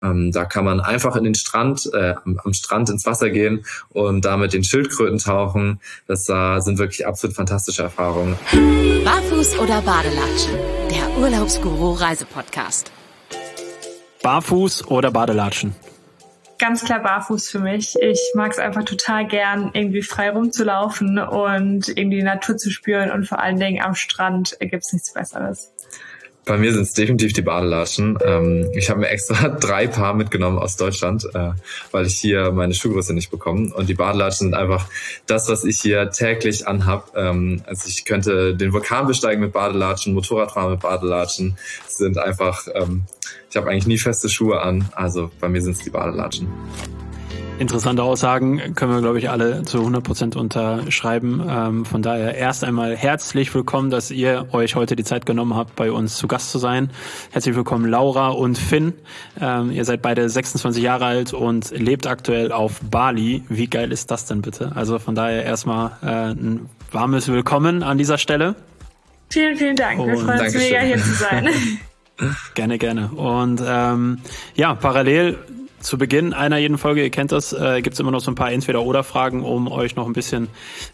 Da kann man einfach in den Strand, am Strand ins Wasser gehen und da mit den Schildkröten tauchen. Das sind wirklich absolut fantastische Erfahrungen. Barfuß oder Badelatschen? Der Urlaubsguru-Reisepodcast. Barfuß oder Badelatschen? Ganz klar barfuß für mich. Ich mag es einfach total gern, irgendwie frei rumzulaufen und irgendwie die Natur zu spüren und vor allen Dingen am Strand gibt's nichts Besseres. Bei mir sind es definitiv die Badelatschen. Ich habe mir extra 3 Paar mitgenommen aus Deutschland, weil ich hier meine Schuhgröße nicht bekomme. Und die Badelatschen sind einfach das, was ich hier täglich anhab. Also ich könnte den Vulkan besteigen mit Badelatschen, Motorrad fahren mit Badelatschen. Sind einfach, ich habe eigentlich nie feste Schuhe an. Also bei mir sind es die Badelatschen. Interessante Aussagen können wir, glaube ich, alle zu 100% unterschreiben. Von daher erst einmal herzlich willkommen, dass ihr euch heute die Zeit genommen habt, bei uns zu Gast zu sein. Herzlich willkommen Laura und Finn. Ihr seid beide 26 Jahre alt und lebt aktuell auf Bali. Wie geil ist das denn bitte? Also von daher erstmal ein warmes Willkommen an dieser Stelle. Vielen, vielen Dank. Wir freuen uns mega, hier zu sein. Gerne, gerne. Und parallel zu Beginn einer jeden Folge, ihr kennt das, gibt es immer noch so ein paar Entweder-Oder-Fragen, um euch noch ein bisschen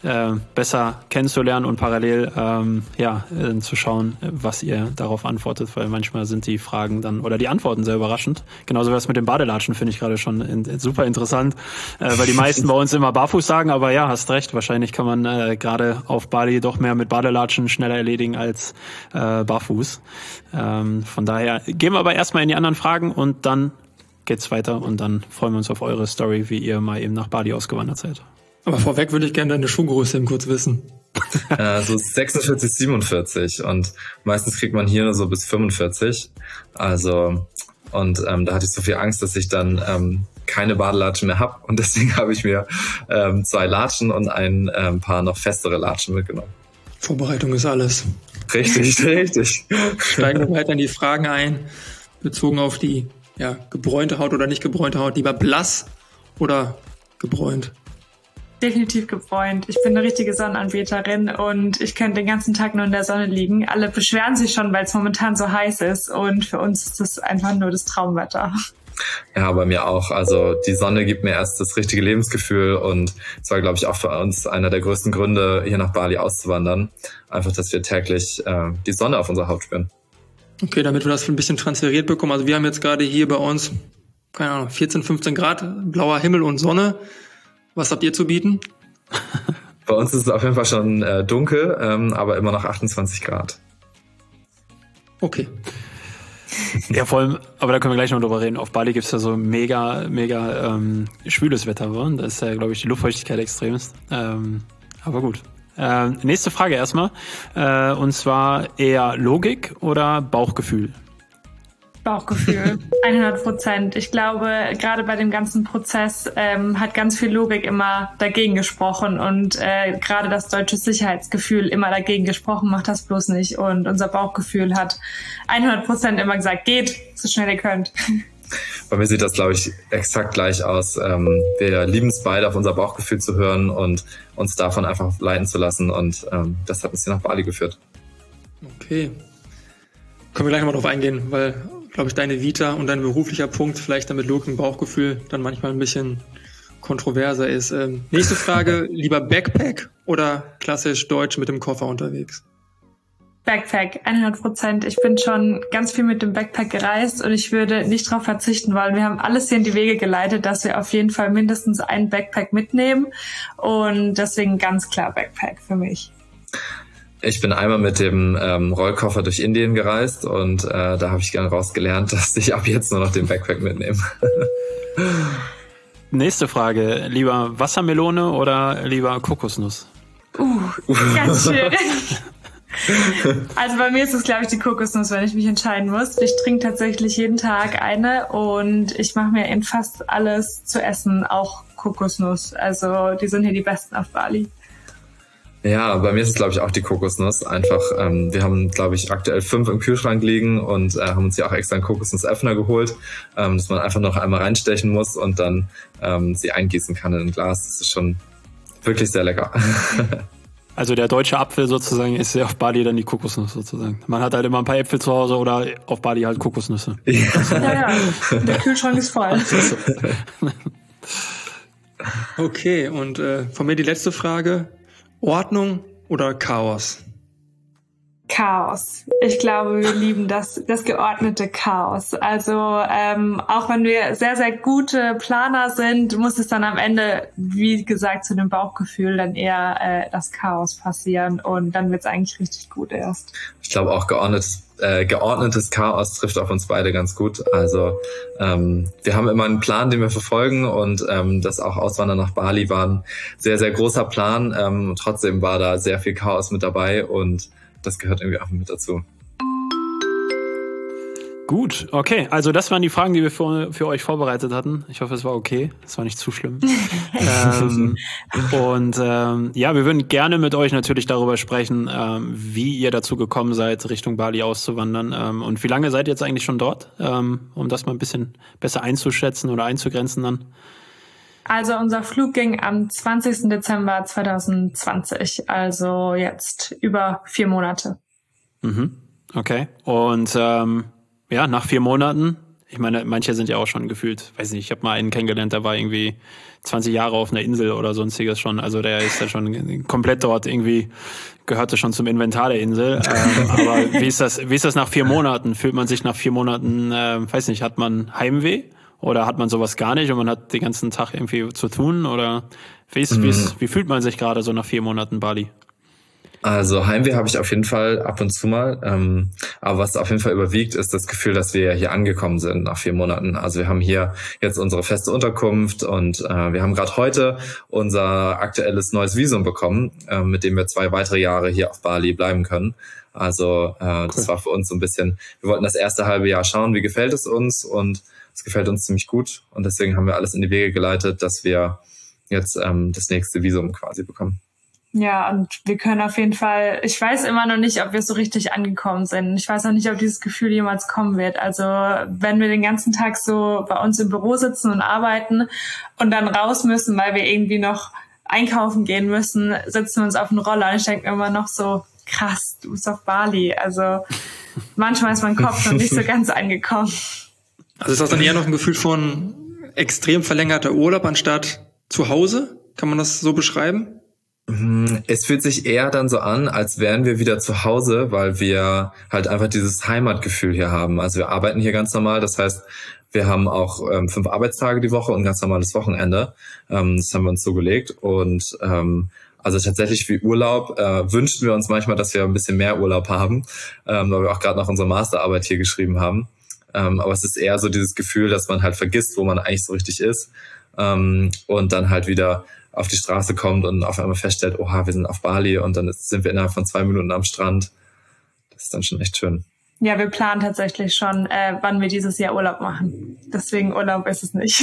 besser kennenzulernen und parallel zu schauen, was ihr darauf antwortet, weil manchmal sind die Fragen dann oder die Antworten sehr überraschend. Genauso wie das mit dem Badelatschen finde ich gerade schon super interessant, weil die meisten bei uns immer barfuß sagen, aber ja, hast recht, wahrscheinlich kann man gerade auf Bali doch mehr mit Badelatschen schneller erledigen als barfuß. Von daher gehen wir aber erstmal in die anderen Fragen und dann geht's weiter und dann freuen wir uns auf eure Story, wie ihr mal eben nach Bali ausgewandert seid. Aber vorweg würde ich gerne deine Schuhgröße eben kurz wissen. So 46, 47 und meistens kriegt man hier nur so bis 45. Also und da hatte ich so viel Angst, dass ich dann keine Badelatschen mehr habe und deswegen habe ich mir 2 Latschen und ein paar noch festere Latschen mitgenommen. Vorbereitung ist alles. Richtig. Steigen wir weiter in die Fragen ein, bezogen auf die gebräunte Haut oder nicht gebräunte Haut, lieber blass oder gebräunt? Definitiv gebräunt. Ich bin eine richtige Sonnenanbeterin und ich könnte den ganzen Tag nur in der Sonne liegen. Alle beschweren sich schon, weil es momentan so heiß ist und für uns ist das einfach nur das Traumwetter. Ja, bei mir auch. Also die Sonne gibt mir erst das richtige Lebensgefühl und es war, glaube ich, auch für uns einer der größten Gründe, hier nach Bali auszuwandern. Einfach, dass wir täglich die Sonne auf unserer Haut spüren. Okay, damit wir das ein bisschen transferiert bekommen. Also wir haben jetzt gerade hier bei uns, 14, 15 Grad, blauer Himmel und Sonne. Was habt ihr zu bieten? Bei uns ist es auf jeden Fall schon dunkel, aber immer noch 28 Grad. Okay. Ja, vor allem, aber da können wir gleich noch drüber reden. Auf Bali gibt's ja so mega schwüles Wetter. Da ist ja, glaube ich, die Luftfeuchtigkeit extremst. Aber gut. Nächste Frage erstmal. Und zwar eher Logik oder Bauchgefühl? Bauchgefühl, 100%. Ich glaube, gerade bei dem ganzen Prozess hat ganz viel Logik immer dagegen gesprochen und gerade das deutsche Sicherheitsgefühl immer dagegen gesprochen, macht das bloß nicht. Und unser Bauchgefühl hat 100% immer gesagt, geht, so schnell ihr könnt. Bei mir sieht das, glaube ich, exakt gleich aus. Wir lieben es beide, auf unser Bauchgefühl zu hören und uns davon einfach leiten zu lassen. Und das hat uns hier nach Bali geführt. Okay. Können wir gleich nochmal drauf eingehen, weil, glaube ich, deine Vita und dein beruflicher Punkt vielleicht damit Logik und Bauchgefühl dann manchmal ein bisschen kontroverser ist. Nächste Frage, lieber Backpack oder klassisch deutsch mit dem Koffer unterwegs? Backpack, 100%. Ich bin schon ganz viel mit dem Backpack gereist und ich würde nicht darauf verzichten wollen. Wir haben alles hier in die Wege geleitet, dass wir auf jeden Fall mindestens einen Backpack mitnehmen und deswegen ganz klar Backpack für mich. Ich bin einmal mit dem Rollkoffer durch Indien gereist und da habe ich gerne rausgelernt, dass ich ab jetzt nur noch den Backpack mitnehme. Nächste Frage, lieber Wassermelone oder lieber Kokosnuss? Ganz schwierig. Also bei mir ist es, glaube ich, die Kokosnuss, wenn ich mich entscheiden muss. Ich trinke tatsächlich jeden Tag eine und ich mache mir in fast alles zu essen auch Kokosnuss. Also die sind hier die besten auf Bali. Ja, bei mir ist es, glaube ich, auch die Kokosnuss. Einfach, wir haben, glaube ich, aktuell 5 im Kühlschrank liegen und haben uns ja auch extra einen Kokosnussöffner geholt, dass man einfach noch einmal reinstechen muss und dann sie eingießen kann in ein Glas. Das ist schon wirklich sehr lecker. Also der deutsche Apfel sozusagen ist ja auf Bali dann die Kokosnuss sozusagen. Man hat halt immer ein paar Äpfel zu Hause oder auf Bali halt Kokosnüsse. Ja. Der Kühlschrank ist voll. Okay, und von mir die letzte Frage. Ordnung oder Chaos? Chaos. Ich glaube, wir lieben das geordnete Chaos. Also auch wenn wir sehr, sehr gute Planer sind, muss es dann am Ende, wie gesagt, zu dem Bauchgefühl dann eher das Chaos passieren und dann wird's eigentlich richtig gut erst. Ich glaube auch geordnetes Chaos trifft auf uns beide ganz gut. Also wir haben immer einen Plan, den wir verfolgen und das auch Auswandern nach Bali war ein sehr, sehr großer Plan. Trotzdem war da sehr viel Chaos mit dabei und das gehört irgendwie auch mit dazu. Gut, okay. Also das waren die Fragen, die wir für euch vorbereitet hatten. Ich hoffe, es war okay. Es war nicht zu schlimm. Ja, wir würden gerne mit euch natürlich darüber sprechen, wie ihr dazu gekommen seid, Richtung Bali auszuwandern. Und wie lange seid ihr jetzt eigentlich schon dort, um das mal ein bisschen besser einzuschätzen oder einzugrenzen dann? Also unser Flug ging am 20. Dezember 2020, also jetzt über 4 Monate. Okay. Und nach 4 Monaten, ich meine, manche sind ja auch schon gefühlt, weiß nicht, ich habe mal einen kennengelernt, der war irgendwie 20 Jahre auf einer Insel oder sonstiges schon, also der ist ja schon komplett dort irgendwie, gehörte schon zum Inventar der Insel. Aber wie ist das nach 4 Monaten? Fühlt man sich nach 4 Monaten, weiß nicht, hat man Heimweh? Oder hat man sowas gar nicht und man hat den ganzen Tag irgendwie zu tun? Oder wie fühlt man sich gerade so nach 4 Monaten Bali? Also Heimweh habe ich auf jeden Fall ab und zu mal. Aber was auf jeden Fall überwiegt, ist das Gefühl, dass wir hier angekommen sind nach 4 Monaten. Also wir haben hier jetzt unsere feste Unterkunft und wir haben gerade heute unser aktuelles neues Visum bekommen, mit dem wir 2 weitere Jahre hier auf Bali bleiben können. Also das war für uns so ein bisschen, wir wollten das erste halbe Jahr schauen, wie gefällt es uns, und es gefällt uns ziemlich gut und deswegen haben wir alles in die Wege geleitet, dass wir jetzt das nächste Visum quasi bekommen. Ja, und wir können auf jeden Fall, ich weiß immer noch nicht, ob wir so richtig angekommen sind. Ich weiß noch nicht, ob dieses Gefühl jemals kommen wird. Also wenn wir den ganzen Tag so bei uns im Büro sitzen und arbeiten und dann raus müssen, weil wir irgendwie noch einkaufen gehen müssen, setzen wir uns auf den Roller und ich denke mir immer noch so, krass, du bist auf Bali. Also manchmal ist mein Kopf noch nicht so ganz angekommen. Also ist das dann eher noch ein Gefühl von extrem verlängerter Urlaub anstatt zu Hause? Kann man das so beschreiben? Es fühlt sich eher dann so an, als wären wir wieder zu Hause, weil wir halt einfach dieses Heimatgefühl hier haben. Also wir arbeiten hier ganz normal, das heißt, wir haben auch 5 Arbeitstage die Woche und ein ganz normales Wochenende. Das haben wir uns so gelegt und also tatsächlich wie Urlaub wünschen wir uns manchmal, dass wir ein bisschen mehr Urlaub haben, weil wir auch gerade noch unsere Masterarbeit hier geschrieben haben. Aber es ist eher so dieses Gefühl, dass man halt vergisst, wo man eigentlich so richtig ist, und dann halt wieder auf die Straße kommt und auf einmal feststellt, oha, wir sind auf Bali und dann sind wir innerhalb von 2 Minuten am Strand. Das ist dann schon echt schön. Ja, wir planen tatsächlich schon, wann wir dieses Jahr Urlaub machen. Deswegen Urlaub ist es nicht.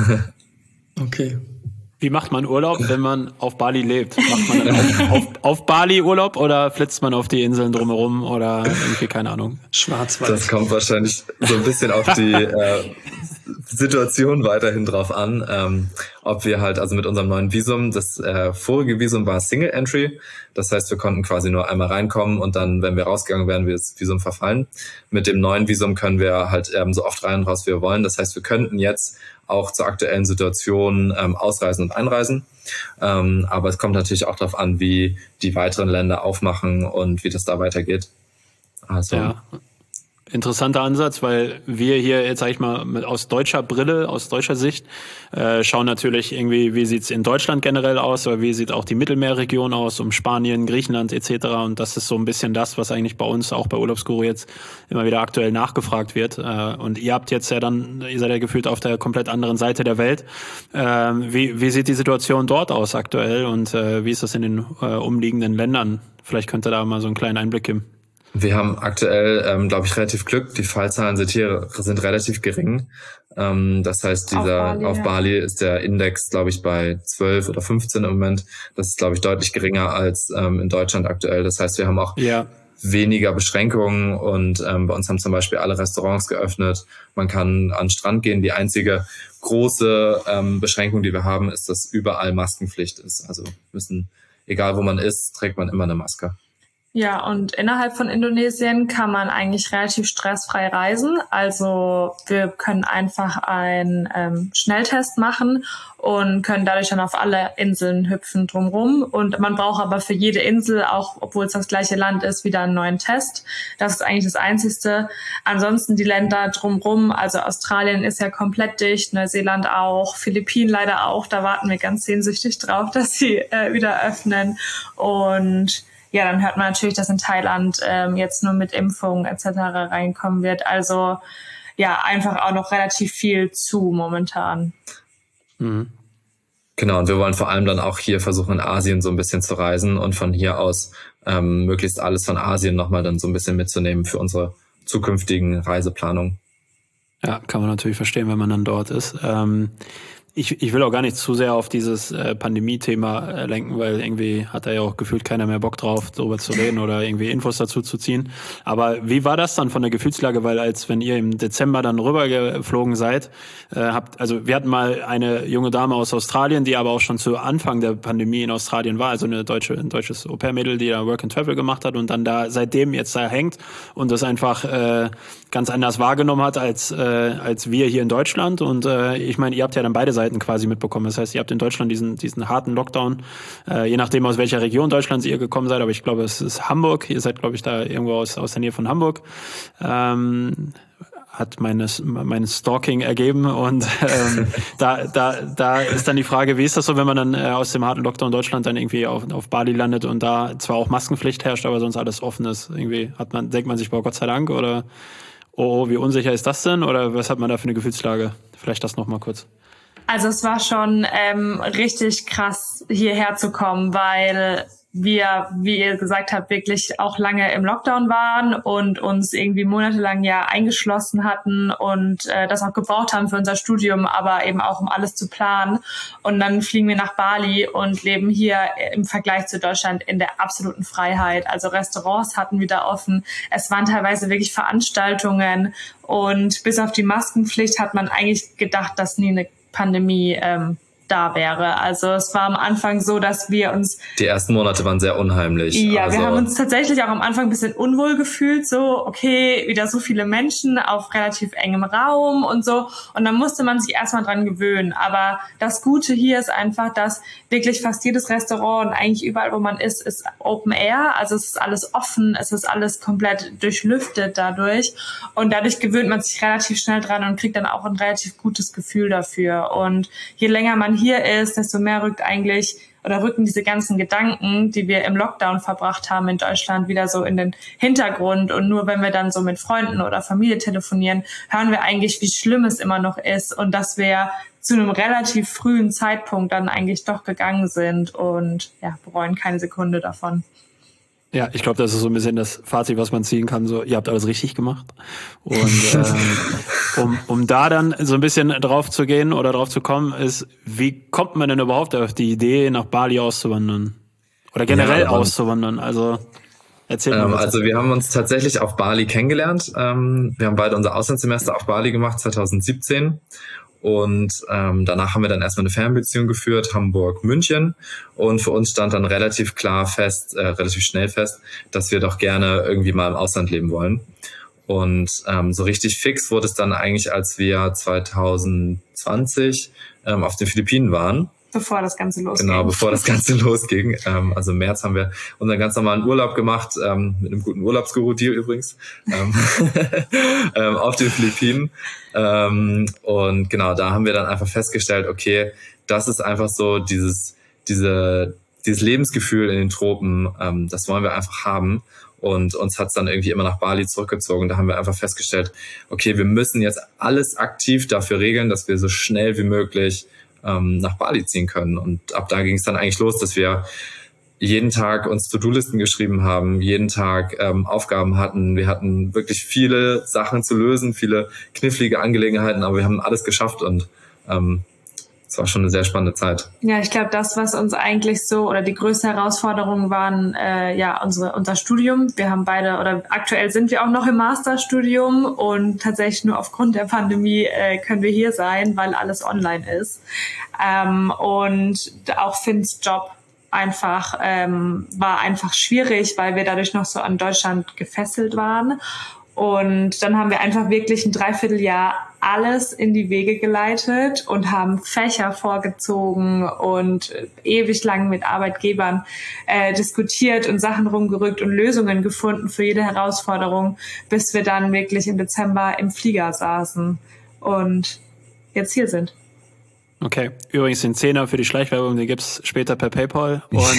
Okay. Wie macht man Urlaub, wenn man auf Bali lebt? Macht man dann auf Bali Urlaub oder flitzt man auf die Inseln drumherum oder irgendwie, keine Ahnung? Schwarzwald. Das kommt wahrscheinlich so ein bisschen auf die Situation weiterhin drauf an, ob wir halt, also mit unserem neuen Visum, das vorige Visum war Single Entry, das heißt, wir konnten quasi nur einmal reinkommen und dann, wenn wir rausgegangen wären, wir das Visum verfallen. Mit dem neuen Visum können wir halt so oft rein und raus, wie wir wollen. Das heißt, wir könnten jetzt auch zur aktuellen Situation ausreisen und einreisen. Aber es kommt natürlich auch darauf an, wie die weiteren Länder aufmachen und wie das da weitergeht. Also ja. Interessanter Ansatz, weil wir hier jetzt, sag ich mal, aus deutscher Brille, aus deutscher Sicht, schauen natürlich irgendwie, wie sieht's in Deutschland generell aus, oder wie sieht auch die Mittelmeerregion aus, um Spanien, Griechenland etc. Und das ist so ein bisschen das, was eigentlich bei uns, auch bei Urlaubsguru jetzt immer wieder aktuell nachgefragt wird. Und ihr habt jetzt ihr seid ja gefühlt auf der komplett anderen Seite der Welt. Wie sieht die Situation dort aus aktuell und wie ist das in den umliegenden Ländern? Vielleicht könnt ihr da mal so einen kleinen Einblick geben. Wir haben aktuell, glaube ich, relativ Glück. Die Fallzahlen sind relativ gering. Das heißt, auf Bali ist der Index, glaube ich, bei 12 oder 15 im Moment. Das ist, glaube ich, deutlich geringer als in Deutschland aktuell. Das heißt, wir haben auch weniger Beschränkungen und bei uns haben zum Beispiel alle Restaurants geöffnet. Man kann an den Strand gehen. Die einzige große Beschränkung, die wir haben, ist, dass überall Maskenpflicht ist. Also müssen egal wo man ist, trägt man immer eine Maske. Ja, und innerhalb von Indonesien kann man eigentlich relativ stressfrei reisen. Also wir können einfach einen Schnelltest machen und können dadurch dann auf alle Inseln hüpfen drumherum. Und man braucht aber für jede Insel, auch obwohl es das gleiche Land ist, wieder einen neuen Test. Das ist eigentlich das Einzigste. Ansonsten die Länder drumherum, also Australien ist ja komplett dicht, Neuseeland auch, Philippinen leider auch. Da warten wir ganz sehnsüchtig drauf, dass sie wieder öffnen. Und ja, dann hört man natürlich, dass in Thailand jetzt nur mit Impfungen etc. reinkommen wird. Also ja, einfach auch noch relativ viel zu momentan. Mhm. Genau, und wir wollen vor allem dann auch hier versuchen, in Asien so ein bisschen zu reisen und von hier aus möglichst alles von Asien nochmal dann so ein bisschen mitzunehmen für unsere zukünftigen Reiseplanungen. Ja, kann man natürlich verstehen, wenn man dann dort ist. Ich will auch gar nicht zu sehr auf dieses Pandemie-Thema lenken, weil irgendwie hat da ja auch gefühlt keiner mehr Bock drauf, darüber zu reden oder irgendwie Infos dazu zu ziehen. Aber wie war das dann von der Gefühlslage? Weil als wenn ihr im Dezember dann rübergeflogen seid, also wir hatten mal eine junge Dame aus Australien, die aber auch schon zu Anfang der Pandemie in Australien war, also ein deutsches Au-pair-Mädel, die da Work and Travel gemacht hat und dann da seitdem jetzt da hängt und das einfach ganz anders wahrgenommen hat als wir hier in Deutschland. Und ich meine, ihr habt ja dann beide Seiten quasi mitbekommen. Das heißt, ihr habt in Deutschland diesen harten Lockdown, je nachdem aus welcher Region Deutschlands ihr gekommen seid, aber ich glaube, es ist Hamburg. Ihr seid, glaube ich, da irgendwo aus der Nähe von Hamburg. Hat mein Stalking ergeben und da ist dann die Frage, wie ist das so, wenn man dann aus dem harten Lockdown Deutschland dann irgendwie auf Bali landet und da zwar auch Maskenpflicht herrscht, aber sonst alles offen ist. Irgendwie denkt man sich, boah, Gott sei Dank, oder oh, wie unsicher ist das denn? Oder was hat man da für eine Gefühlslage? Vielleicht das nochmal kurz. Also es war schon richtig krass, hierher zu kommen, weil wir, wie ihr gesagt habt, wirklich auch lange im Lockdown waren und uns irgendwie monatelang ja eingeschlossen hatten und das auch gebraucht haben für unser Studium, aber eben auch um alles zu planen. Und dann fliegen wir nach Bali und leben hier im Vergleich zu Deutschland in der absoluten Freiheit. Also Restaurants hatten wieder offen. Es waren teilweise wirklich Veranstaltungen und bis auf die Maskenpflicht hat man eigentlich gedacht, dass nie eine Pandemie da wäre. Also es war am Anfang so, dass wir uns... Die ersten Monate waren sehr unheimlich. Ja, wir haben uns tatsächlich auch am Anfang ein bisschen unwohl gefühlt, so okay, wieder so viele Menschen auf relativ engem Raum und so. Und dann musste man sich erstmal dran gewöhnen. Aber das Gute hier ist einfach, dass wirklich fast jedes Restaurant und eigentlich überall, wo man ist Open Air. Also es ist alles offen, es ist alles komplett durchlüftet dadurch. Und dadurch gewöhnt man sich relativ schnell dran und kriegt dann auch ein relativ gutes Gefühl dafür. Und je länger man hier ist, desto mehr rücken diese ganzen Gedanken, die wir im Lockdown verbracht haben in Deutschland, wieder so in den Hintergrund. Und nur wenn wir dann so mit Freunden oder Familie telefonieren, hören wir eigentlich, wie schlimm es immer noch ist und dass wir zu einem relativ frühen Zeitpunkt dann eigentlich doch gegangen sind und ja, bereuen keine Sekunde davon. Ja, ich glaube, das ist so ein bisschen das Fazit, was man ziehen kann. So, ihr habt alles richtig gemacht. Und um da dann so ein bisschen drauf zu gehen oder drauf zu kommen, ist, wie kommt man denn überhaupt auf die Idee, nach Bali auszuwandern? Oder generell auszuwandern? Also erzähl mal. Also wir haben uns tatsächlich auf Bali kennengelernt. Wir haben beide unser Auslandssemester auf Bali gemacht, 2017. Und danach haben wir dann erstmal eine Fernbeziehung geführt, Hamburg-München. Und für uns stand dann relativ schnell fest, dass wir doch gerne irgendwie mal im Ausland leben wollen. Und so richtig fix wurde es dann eigentlich, als wir 2020 auf den Philippinen waren. Bevor das Ganze losging. Genau, bevor das Ganze losging. Also im März haben wir unseren ganz normalen Urlaub gemacht, mit einem guten Urlaubsguru-Deal übrigens, auf den Philippinen. Und genau, da haben wir dann einfach festgestellt, okay, das ist einfach so dieses Lebensgefühl in den Tropen, das wollen wir einfach haben. Und uns hat's dann irgendwie immer nach Bali zurückgezogen. Da haben wir einfach festgestellt, okay, wir müssen jetzt alles aktiv dafür regeln, dass wir so schnell wie möglich nach Bali ziehen können. Und ab da ging es dann eigentlich los, dass wir jeden Tag uns To-Do-Listen geschrieben haben, jeden Tag Aufgaben hatten. Wir hatten wirklich viele Sachen zu lösen, viele knifflige Angelegenheiten, aber wir haben alles geschafft und es war schon eine sehr spannende Zeit. Ja, ich glaube, das, was uns eigentlich so, oder die größte Herausforderung waren, unser Studium. Wir haben beide, oder aktuell sind wir auch noch im Masterstudium und tatsächlich nur aufgrund der Pandemie können wir hier sein, weil alles online ist. Und auch Finns Job. war einfach schwierig, weil wir dadurch noch so an Deutschland gefesselt waren. Und dann haben wir einfach wirklich ein Dreivierteljahr alles in die Wege geleitet und haben Fächer vorgezogen und ewig lang mit Arbeitgebern diskutiert und Sachen rumgerückt und Lösungen gefunden für jede Herausforderung, bis wir dann wirklich im Dezember im Flieger saßen und jetzt hier sind. Okay, übrigens den Zehner für die Schleichwerbung, den gibt's später per PayPal.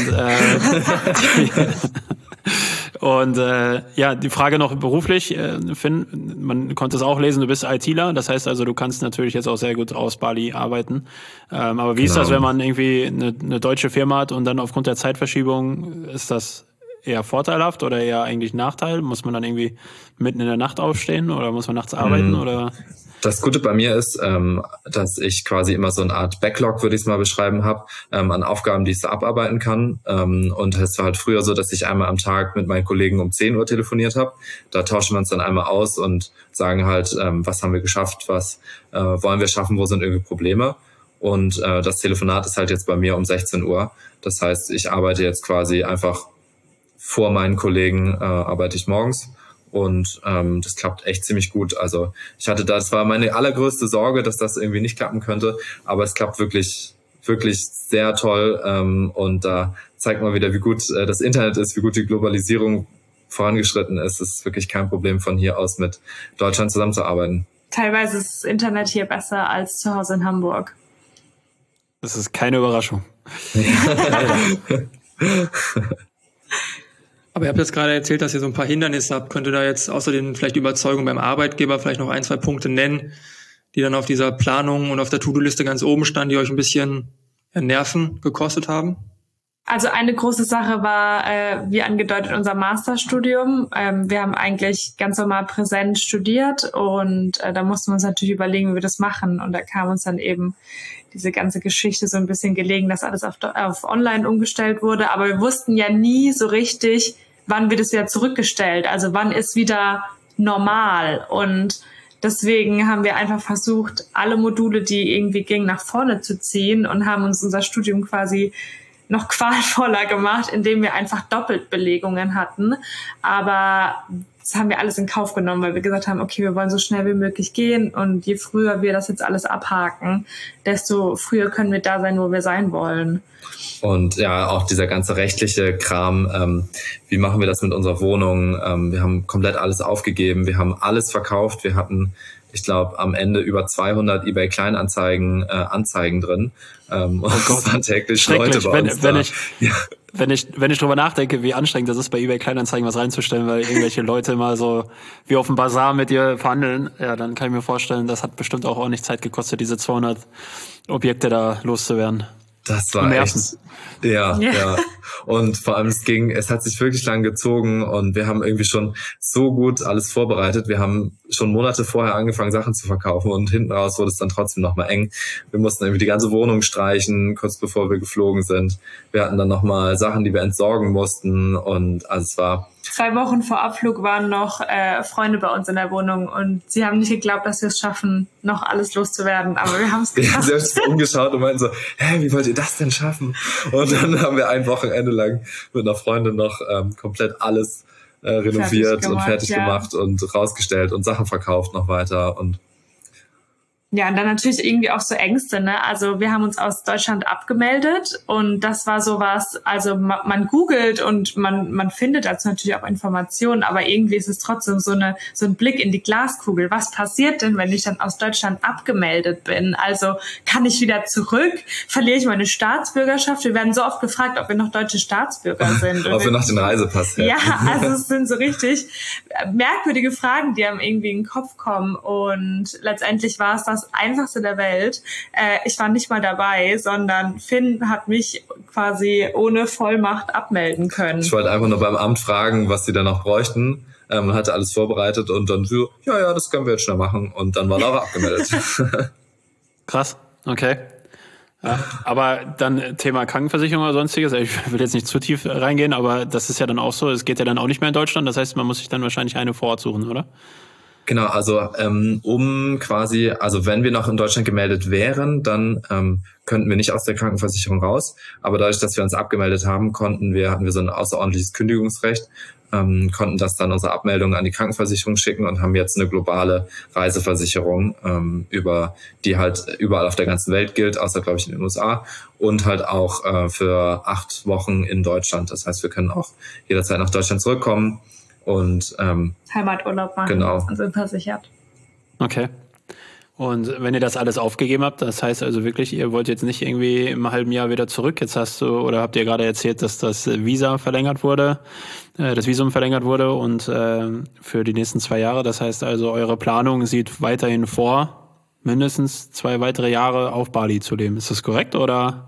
Und die Frage noch beruflich, Finn, man konnte es auch lesen, du bist ITler, das heißt also, du kannst natürlich jetzt auch sehr gut aus Bali arbeiten. Aber wie ist das, wenn man irgendwie eine deutsche Firma hat und dann aufgrund der Zeitverschiebung, ist das eher vorteilhaft oder eher eigentlich Nachteil? Muss man dann irgendwie mitten in der Nacht aufstehen oder muss man nachts arbeiten oder? Das Gute bei mir ist, dass ich quasi immer so eine Art Backlog, würde ich es mal beschreiben, habe, an Aufgaben, die ich so abarbeiten kann. Und es war halt früher so, dass ich einmal am Tag mit meinen Kollegen um 10 Uhr telefoniert habe. Da tauschen wir uns dann einmal aus und sagen halt, was haben wir geschafft, was wollen wir schaffen, wo sind irgendwie Probleme. Und das Telefonat ist halt jetzt bei mir um 16 Uhr. Das heißt, ich arbeite jetzt quasi einfach vor meinen Kollegen, arbeite ich morgens. Und das klappt echt ziemlich gut. Also das war meine allergrößte Sorge, dass das irgendwie nicht klappen könnte. Aber es klappt wirklich, wirklich sehr toll. Und da zeigt man wieder, wie gut das Internet ist, wie gut die Globalisierung vorangeschritten ist. Es ist wirklich kein Problem, von hier aus mit Deutschland zusammenzuarbeiten. Teilweise ist das Internet hier besser als zu Hause in Hamburg. Das ist keine Überraschung. Aber ihr habt jetzt gerade erzählt, dass ihr so ein paar Hindernisse habt. Könnt ihr da jetzt außer den vielleicht Überzeugung beim Arbeitgeber vielleicht noch 1, 2 Punkte nennen, die dann auf dieser Planung und auf der To-Do-Liste ganz oben standen, die euch ein bisschen Nerven gekostet haben? Also eine große Sache war, wie angedeutet, unser Masterstudium. Wir haben eigentlich ganz normal präsent studiert und da mussten wir uns natürlich überlegen, wie wir das machen. Und da kam uns dann eben diese ganze Geschichte so ein bisschen gelegen, dass alles auf online umgestellt wurde. Aber wir wussten ja nie so richtig, wann wird es wieder zurückgestellt. Also wann ist wieder normal. Und deswegen haben wir einfach versucht, alle Module, die irgendwie gingen, nach vorne zu ziehen und haben uns unser Studium quasi noch qualvoller gemacht, indem wir einfach Doppeltbelegungen hatten. Aber das haben wir alles in Kauf genommen, weil wir gesagt haben, okay, wir wollen so schnell wie möglich gehen und je früher wir das jetzt alles abhaken, desto früher können wir da sein, wo wir sein wollen. Und ja, auch dieser ganze rechtliche Kram, wie machen wir das mit unserer Wohnung? Wir haben komplett alles aufgegeben, wir haben alles verkauft, wir hatten, ich glaube, am Ende über 200 eBay Kleinanzeigen Anzeigen drin. Und es waren täglich Leute bei uns Wenn ich drüber nachdenke, wie anstrengend das ist, bei eBay Kleinanzeigen was reinzustellen, weil irgendwelche Leute immer so wie auf dem Bazar mit dir verhandeln, ja, dann kann ich mir vorstellen, das hat bestimmt auch ordentlich Zeit gekostet, diese 200 Objekte da loszuwerden. Das war echt, ja. Und vor allem es hat sich wirklich lang gezogen und wir haben irgendwie schon so gut alles vorbereitet. Wir haben schon Monate vorher angefangen, Sachen zu verkaufen und hinten raus wurde es dann trotzdem nochmal eng. Wir mussten irgendwie die ganze Wohnung streichen, kurz bevor wir geflogen sind. Wir hatten dann nochmal Sachen, die wir entsorgen mussten und also es war... 2 Wochen vor Abflug waren noch Freunde bei uns in der Wohnung und sie haben nicht geglaubt, dass wir es schaffen, noch alles loszuwerden, aber wir haben es geschafft. Sie haben sich umgeschaut und meinten so, wie wollt ihr das denn schaffen? Und dann haben wir ein Wochenende lang mit einer Freundin noch komplett alles renoviert und fertig gemacht und rausgestellt und Sachen verkauft noch weiter und ja, und dann natürlich irgendwie auch so Ängste, ne? Also wir haben uns aus Deutschland abgemeldet und das war sowas, also man googelt und man findet dazu natürlich auch Informationen, aber irgendwie ist es trotzdem so ein Blick in die Glaskugel. Was passiert denn, wenn ich dann aus Deutschland abgemeldet bin? Also kann ich wieder zurück? Verliere ich meine Staatsbürgerschaft? Wir werden so oft gefragt, ob wir noch deutsche Staatsbürger sind. Ob wir noch den Reisepass hätten. Ja, also es sind so richtig merkwürdige Fragen, die einem irgendwie in den Kopf kommen und letztendlich war es das Einfachste der Welt. Ich war nicht mal dabei, sondern Finn hat mich quasi ohne Vollmacht abmelden können. Ich wollte einfach nur beim Amt fragen, was sie da noch bräuchten. Hatte alles vorbereitet und dann so, ja, das können wir jetzt schnell machen. Und dann war Laura abgemeldet. Krass, okay. Ja, aber dann Thema Krankenversicherung oder sonstiges, ich will jetzt nicht zu tief reingehen, aber das ist ja dann auch so, es geht ja dann auch nicht mehr in Deutschland, das heißt, man muss sich dann wahrscheinlich eine vor Ort suchen, oder? Genau, also wenn wir noch in Deutschland gemeldet wären, dann könnten wir nicht aus der Krankenversicherung raus. Aber dadurch, dass wir uns abgemeldet haben, hatten wir so ein außerordentliches Kündigungsrecht, konnten das dann unsere Abmeldung an die Krankenversicherung schicken und haben jetzt eine globale Reiseversicherung, die halt überall auf der ganzen Welt gilt, außer, glaube ich, in den USA, und halt auch für 8 Wochen in Deutschland. Das heißt, wir können auch jederzeit nach Deutschland zurückkommen und Heimaturlaub machen, genau. Und sind versichert. Okay. Und wenn ihr das alles aufgegeben habt, das heißt also wirklich, ihr wollt jetzt nicht irgendwie im halben Jahr wieder zurück. Jetzt habt ihr gerade erzählt, dass das Visum verlängert wurde und für die nächsten 2 Jahre. Das heißt also, eure Planung sieht weiterhin vor, mindestens 2 weitere Jahre auf Bali zu leben. Ist das korrekt oder?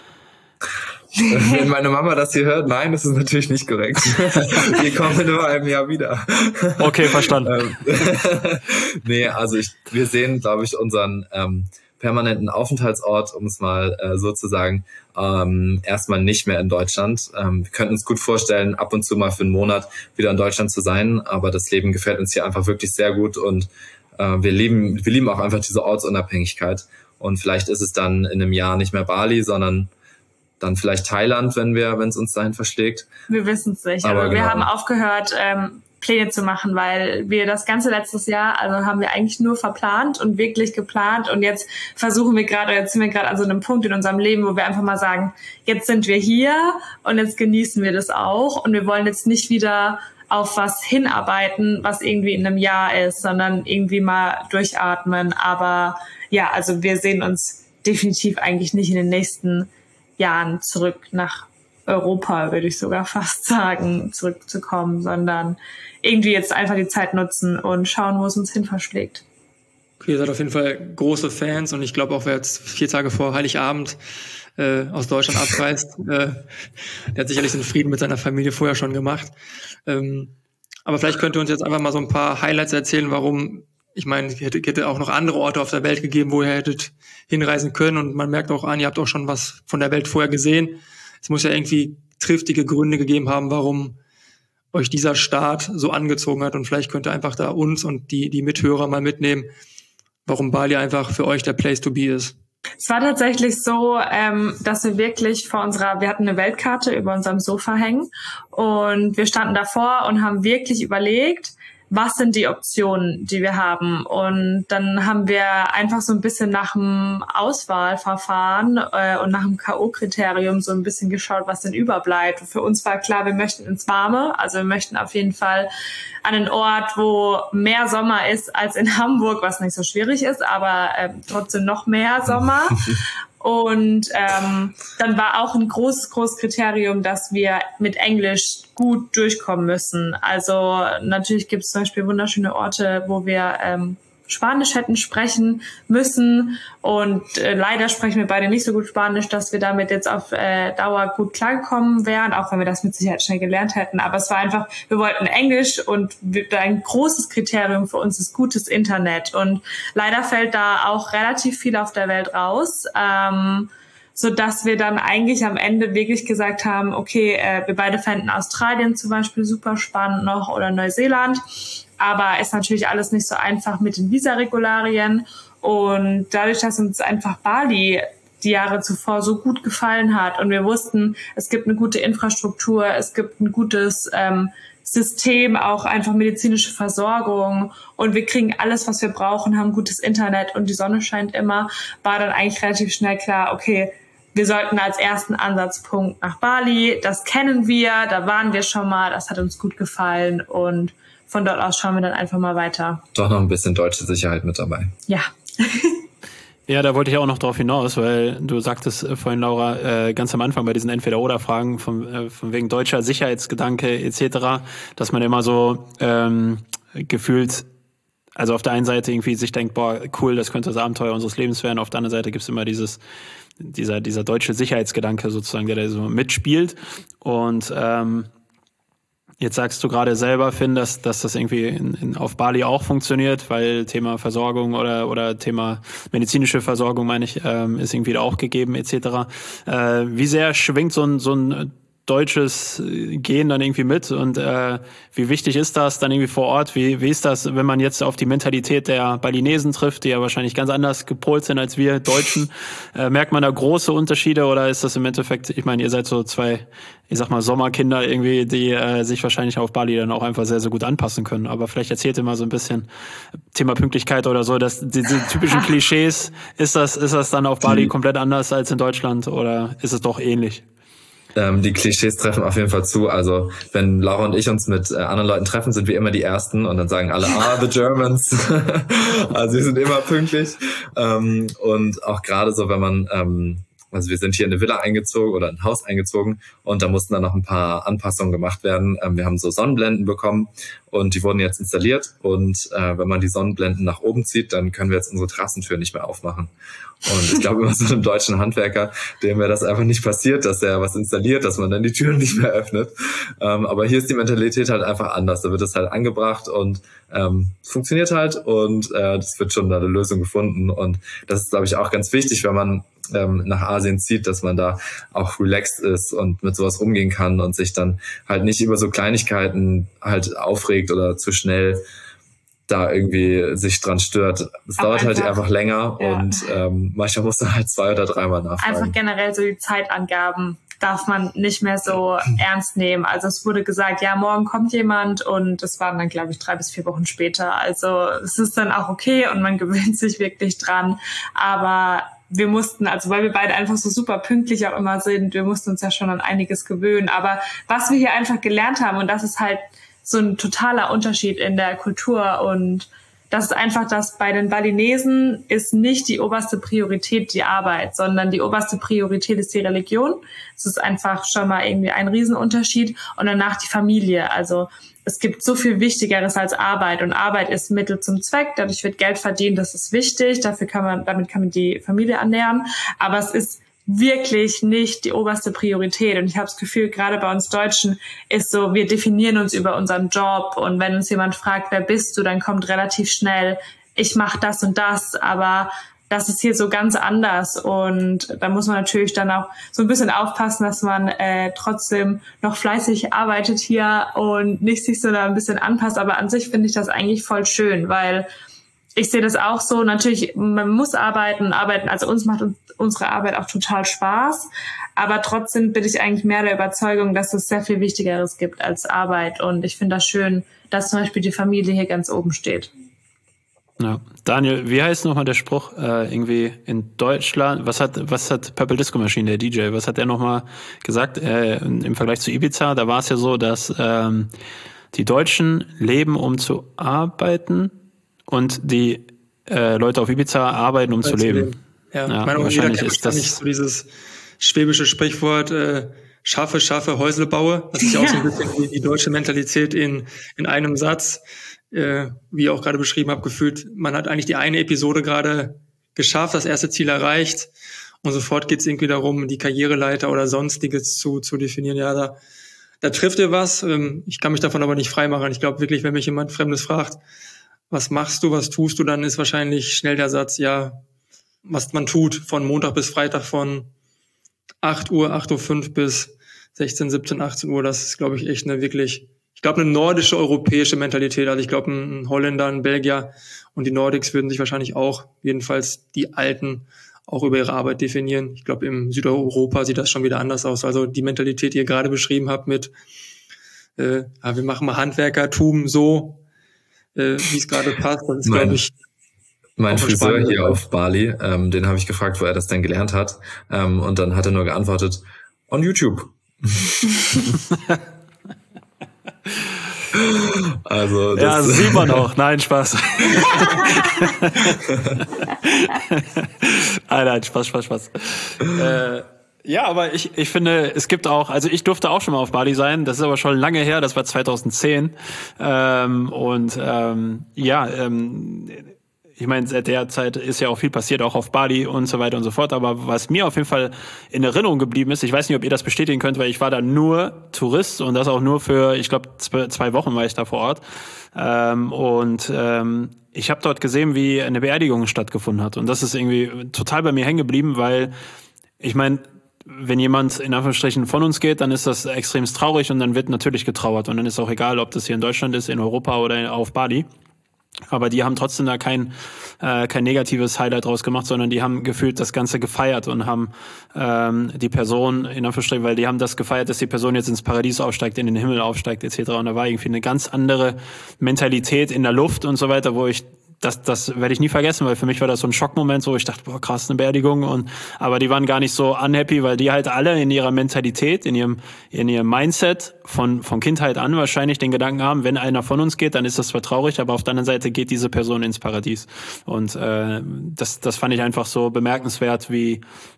Wenn meine Mama das hier hört, nein, das ist natürlich nicht korrekt. Wir kommen in nur einem Jahr wieder. Okay, verstanden. Nee, also wir sehen, glaube ich, unseren permanenten Aufenthaltsort, um es mal so zu sagen, erstmal nicht mehr in Deutschland. Wir könnten uns gut vorstellen, ab und zu mal für einen Monat wieder in Deutschland zu sein, aber das Leben gefällt uns hier einfach wirklich sehr gut und wir lieben auch einfach diese Ortsunabhängigkeit. Und vielleicht ist es dann in einem Jahr nicht mehr Bali, sondern dann vielleicht Thailand, wenn es uns dahin verschlägt. Wir wissen es nicht. Aber wir genau. haben aufgehört, Pläne zu machen, weil wir das ganze letztes Jahr, also haben wir eigentlich nur verplant und wirklich geplant. Und jetzt sind wir gerade an so einem Punkt in unserem Leben, wo wir einfach mal sagen, jetzt sind wir hier und jetzt genießen wir das auch. Und wir wollen jetzt nicht wieder auf was hinarbeiten, was irgendwie in einem Jahr ist, sondern irgendwie mal durchatmen. Aber ja, also wir sehen uns definitiv eigentlich nicht in den nächsten Jahren zurück nach Europa, würde ich sogar fast sagen, zurückzukommen, sondern irgendwie jetzt einfach die Zeit nutzen und schauen, wo es uns hin verschlägt. Okay, ihr seid auf jeden Fall große Fans und ich glaube auch, wer jetzt 4 Tage vor Heiligabend aus Deutschland abreist, der hat sicherlich den Frieden mit seiner Familie vorher schon gemacht. Aber vielleicht könnt ihr uns jetzt einfach mal so ein paar Highlights erzählen, warum. Ich meine, es hätte auch noch andere Orte auf der Welt gegeben, wo ihr hättet hinreisen können. Und man merkt auch an, ihr habt auch schon was von der Welt vorher gesehen. Es muss ja irgendwie triftige Gründe gegeben haben, warum euch dieser Staat so angezogen hat. Und vielleicht könnt ihr einfach da uns und die Mithörer mal mitnehmen, warum Bali einfach für euch der Place to be ist. Es war tatsächlich so, dass wir wirklich wir hatten eine Weltkarte über unserem Sofa hängen und wir standen davor und haben wirklich überlegt, was sind die Optionen, die wir haben? Und dann haben wir einfach so ein bisschen nach dem Auswahlverfahren und nach dem K.O.-Kriterium so ein bisschen geschaut, was denn überbleibt. Für uns war klar, wir möchten ins Warme. Also wir möchten auf jeden Fall an einen Ort, wo mehr Sommer ist als in Hamburg, was nicht so schwierig ist, aber trotzdem noch mehr Sommer. Und dann war auch ein großes Kriterium, dass wir mit Englisch gut durchkommen müssen. Also natürlich gibt es zum Beispiel wunderschöne Orte, wo wir Spanisch hätten sprechen müssen. Und leider sprechen wir beide nicht so gut Spanisch, dass wir damit jetzt auf Dauer gut klargekommen wären, auch wenn wir das mit Sicherheit schnell gelernt hätten. Aber es war einfach, wir wollten Englisch und ein großes Kriterium für uns ist gutes Internet. Und leider fällt da auch relativ viel auf der Welt raus, so dass wir dann eigentlich am Ende wirklich gesagt haben, okay, wir beide fänden Australien zum Beispiel super spannend noch oder Neuseeland. Aber ist natürlich alles nicht so einfach mit den Visa-Regularien. Und dadurch, dass uns einfach Bali die Jahre zuvor so gut gefallen hat und wir wussten, es gibt eine gute Infrastruktur, es gibt ein gutes System, auch einfach medizinische Versorgung und wir kriegen alles, was wir brauchen, haben gutes Internet und die Sonne scheint immer, war dann eigentlich relativ schnell klar, okay, wir sollten als ersten Ansatzpunkt nach Bali, das kennen wir, da waren wir schon mal, das hat uns gut gefallen und von dort aus schauen wir dann einfach mal weiter. Doch noch ein bisschen deutsche Sicherheit mit dabei. Ja. Ja, da wollte ich auch noch drauf hinaus, weil du sagtest vorhin, Laura, ganz am Anfang bei diesen Entweder-Oder-Fragen von wegen deutscher Sicherheitsgedanke etc., dass man immer so gefühlt, also auf der einen Seite irgendwie sich denkt, boah, cool, das könnte das Abenteuer unseres Lebens werden, auf der anderen Seite gibt's immer dieser deutsche Sicherheitsgedanke sozusagen, der da so mitspielt und jetzt sagst du gerade selber, Finn, dass das irgendwie auf Bali auch funktioniert, weil Thema Versorgung oder Thema medizinische Versorgung, meine ich, ist irgendwie da auch gegeben etc. Wie sehr schwingt so ein deutsches Gen dann irgendwie mit und wie wichtig ist das dann irgendwie vor Ort? Wie ist das, wenn man jetzt auf die Mentalität der Balinesen trifft, die ja wahrscheinlich ganz anders gepolt sind als wir Deutschen? Merkt man da große Unterschiede oder ist das im Endeffekt, ich meine, ihr seid so zwei, ich sag mal, Sommerkinder irgendwie, die sich wahrscheinlich auf Bali dann auch einfach sehr, sehr gut anpassen können. Aber vielleicht erzählt ihr mal so ein bisschen Thema Pünktlichkeit oder so, dass diese typischen Klischees, ist das dann auf Bali komplett anders als in Deutschland oder ist es doch ähnlich? Die Klischees treffen auf jeden Fall zu. Also wenn Laura und ich uns mit anderen Leuten treffen, sind wir immer die Ersten und dann sagen alle, the Germans. Also wir sind immer pünktlich. Und auch gerade so, wenn man, also wir sind hier in eine Villa eingezogen oder ein Haus eingezogen und da mussten dann noch ein paar Anpassungen gemacht werden. Wir haben so Sonnenblenden bekommen und die wurden jetzt installiert und wenn man die Sonnenblenden nach oben zieht, dann können wir jetzt unsere Terrassentür nicht mehr aufmachen. Und ich glaube, immer so einem deutschen Handwerker, dem wäre das einfach nicht passiert, dass er was installiert, dass man dann die Türen nicht mehr öffnet. Aber hier ist die Mentalität halt einfach anders. Da wird es halt angebracht und funktioniert halt und das wird schon da eine Lösung gefunden. Und das ist, glaube ich, auch ganz wichtig, wenn man nach Asien zieht, dass man da auch relaxed ist und mit sowas umgehen kann und sich dann halt nicht über so Kleinigkeiten halt aufregt oder zu schnell da irgendwie sich dran stört. Es dauert halt einfach länger und manchmal muss man halt 2 oder 3 Mal nachfragen. Einfach generell so die Zeitangaben darf man nicht mehr so ernst nehmen. Also es wurde gesagt, ja, morgen kommt jemand und es waren dann, glaube ich, 3 bis 4 Wochen später. Also es ist dann auch okay und man gewöhnt sich wirklich dran. Aber wir mussten, also weil wir beide einfach so super pünktlich auch immer sind, wir mussten uns ja schon an einiges gewöhnen. Aber was wir hier einfach gelernt haben, und das ist halt so ein totaler Unterschied in der Kultur, und das ist einfach, dass bei den Balinesen ist nicht die oberste Priorität die Arbeit, sondern die oberste Priorität ist die Religion. Es ist einfach schon mal irgendwie ein Riesenunterschied, und danach die Familie. Also es gibt so viel Wichtigeres als Arbeit, und Arbeit ist Mittel zum Zweck. Dadurch wird Geld verdient, das ist wichtig. Damit kann man die Familie ernähren. Aber es ist wirklich nicht die oberste Priorität. Und ich habe das Gefühl, gerade bei uns Deutschen ist so, wir definieren uns über unseren Job. Und wenn uns jemand fragt, wer bist du, dann kommt relativ schnell, ich mache das und das. Aber das ist hier so ganz anders. Und da muss man natürlich dann auch so ein bisschen aufpassen, dass man trotzdem noch fleißig arbeitet hier und nicht sich so da ein bisschen anpasst. Aber an sich finde ich das eigentlich voll schön, weil ich sehe das auch so. Natürlich, man muss arbeiten. Also uns macht unsere Arbeit auch total Spaß. Aber trotzdem bin ich eigentlich mehr der Überzeugung, dass es sehr viel Wichtigeres gibt als Arbeit. Und ich finde das schön, dass zum Beispiel die Familie hier ganz oben steht. Ja. Daniel, wie heißt nochmal der Spruch? Irgendwie in Deutschland, was hat Purple Disco Machine, der DJ, was hat er nochmal gesagt? Im Vergleich zu Ibiza, da war es ja so, dass die Deutschen leben, um zu arbeiten, und die Leute auf Ibiza arbeiten, um zu leben. Ja, wahrscheinlich ist das nicht so dieses schwäbische Sprichwort, schaffe, Häusle baue. Das ist ja auch so ein bisschen die deutsche Mentalität in einem Satz. Wie ich auch gerade beschrieben habe, gefühlt, man hat eigentlich die eine Episode gerade geschafft, das erste Ziel erreicht, und sofort geht es irgendwie darum, die Karriereleiter oder Sonstiges zu definieren. Ja, da trifft ihr was. Ich kann mich davon aber nicht freimachen. Ich glaube wirklich, wenn mich jemand Fremdes fragt, was machst du, was tust du, dann ist wahrscheinlich schnell der Satz, ja, was man tut, von Montag bis Freitag von 8:05 Uhr bis 16, 17, 18 Uhr. Das ist, glaube ich, echt eine nordische, europäische Mentalität. Also ich glaube, ein Holländer, ein Belgier und die Nordics würden sich wahrscheinlich auch, jedenfalls die Alten, auch über ihre Arbeit definieren. Ich glaube, im Südeuropa sieht das schon wieder anders aus. Also die Mentalität, die ihr gerade beschrieben habt mit, wir machen mal Handwerkertum so, wie es gerade passt. Das ist, glaube ich, mein Friseur hier auf Bali, den habe ich gefragt, wo er das denn gelernt hat. Und dann hat er nur geantwortet, on YouTube. Also das sieht man auch. Nein, Spaß. Nein, Spaß. Ja, aber ich finde, es gibt auch, also ich durfte auch schon mal auf Bali sein, das ist aber schon lange her, das war 2010. Ich meine, seit der Zeit ist ja auch viel passiert, auch auf Bali und so weiter und so fort. Aber was mir auf jeden Fall in Erinnerung geblieben ist, ich weiß nicht, ob ihr das bestätigen könnt, weil ich war da nur Tourist und das auch nur für, ich glaube, 2 Wochen war ich da vor Ort. Ich habe dort gesehen, wie eine Beerdigung stattgefunden hat. Und das ist irgendwie total bei mir hängen geblieben, weil, ich meine, wenn jemand in Anführungsstrichen von uns geht, dann ist das extremst traurig und dann wird natürlich getrauert. Und dann ist auch egal, ob das hier in Deutschland ist, in Europa oder auf Bali. Aber die haben trotzdem da kein negatives Highlight draus gemacht, sondern die haben gefühlt das Ganze gefeiert und haben die Person, in Anführungsstrichen, weil die haben das gefeiert, dass die Person jetzt ins Paradies aufsteigt, in den Himmel aufsteigt etc. Und da war irgendwie eine ganz andere Mentalität in der Luft und so weiter, wo ich das werde ich nie vergessen, weil für mich war das so ein Schockmoment, wo ich dachte, boah, krass, eine Beerdigung. Aber die waren gar nicht so unhappy, weil die halt alle in ihrer Mentalität, in ihrem Mindset von Kindheit an wahrscheinlich den Gedanken haben, wenn einer von uns geht, dann ist das zwar traurig, aber auf der anderen Seite geht diese Person ins Paradies. Und das fand ich einfach so bemerkenswert, wie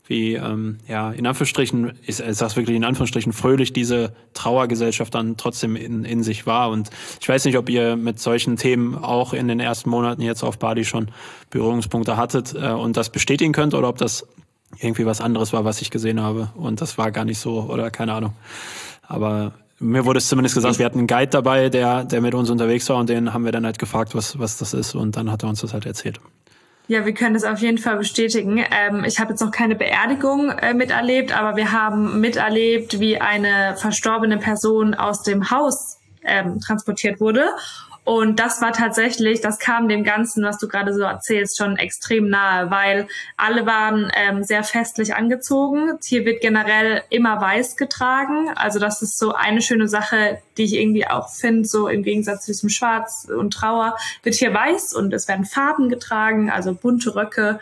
in Anführungsstrichen, ich sag's wirklich in Anführungsstrichen, fröhlich diese Trauergesellschaft dann trotzdem in sich war. Und ich weiß nicht, ob ihr mit solchen Themen auch in den ersten Monaten jetzt auf Bali schon Berührungspunkte hattet und das bestätigen könnt oder ob das irgendwie was anderes war, was ich gesehen habe und das war gar nicht so oder keine Ahnung. Aber mir wurde es zumindest gesagt, wir hatten einen Guide dabei, der mit uns unterwegs war und den haben wir dann halt gefragt, was das ist und dann hat er uns das halt erzählt. Ja, wir können das auf jeden Fall bestätigen. Ich habe jetzt noch keine Beerdigung miterlebt, aber wir haben miterlebt, wie eine verstorbene Person aus dem Haus transportiert wurde. Und das war tatsächlich, das kam dem Ganzen, was du gerade so erzählst, schon extrem nahe, weil alle waren sehr festlich angezogen. Hier wird generell immer weiß getragen. Also das ist so eine schöne Sache, die ich irgendwie auch finde, so im Gegensatz zu diesem Schwarz und Trauer, wird hier weiß und es werden Farben getragen, also bunte Röcke.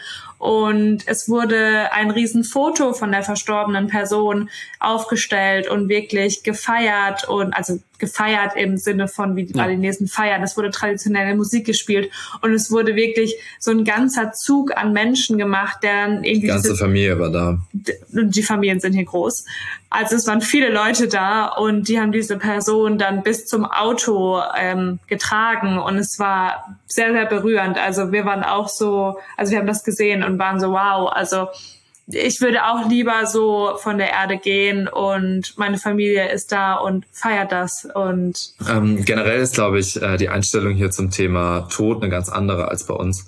Und es wurde ein Riesenfoto von der verstorbenen Person aufgestellt und wirklich gefeiert und also gefeiert im Sinne von, wie die Balinesen feiern. Es wurde traditionelle Musik gespielt und es wurde wirklich so ein ganzer Zug an Menschen gemacht, der dann irgendwie... Die ganze Familie war da. Und die Familien sind hier groß. Also es waren viele Leute da und die haben diese Person dann bis zum Auto getragen und es war sehr, sehr berührend. Also wir waren auch so, also wir haben das gesehen und waren so, wow, also ich würde auch lieber so von der Erde gehen und meine Familie ist da und feiert das. Und generell ist, glaube ich, die Einstellung hier zum Thema Tod eine ganz andere als bei uns.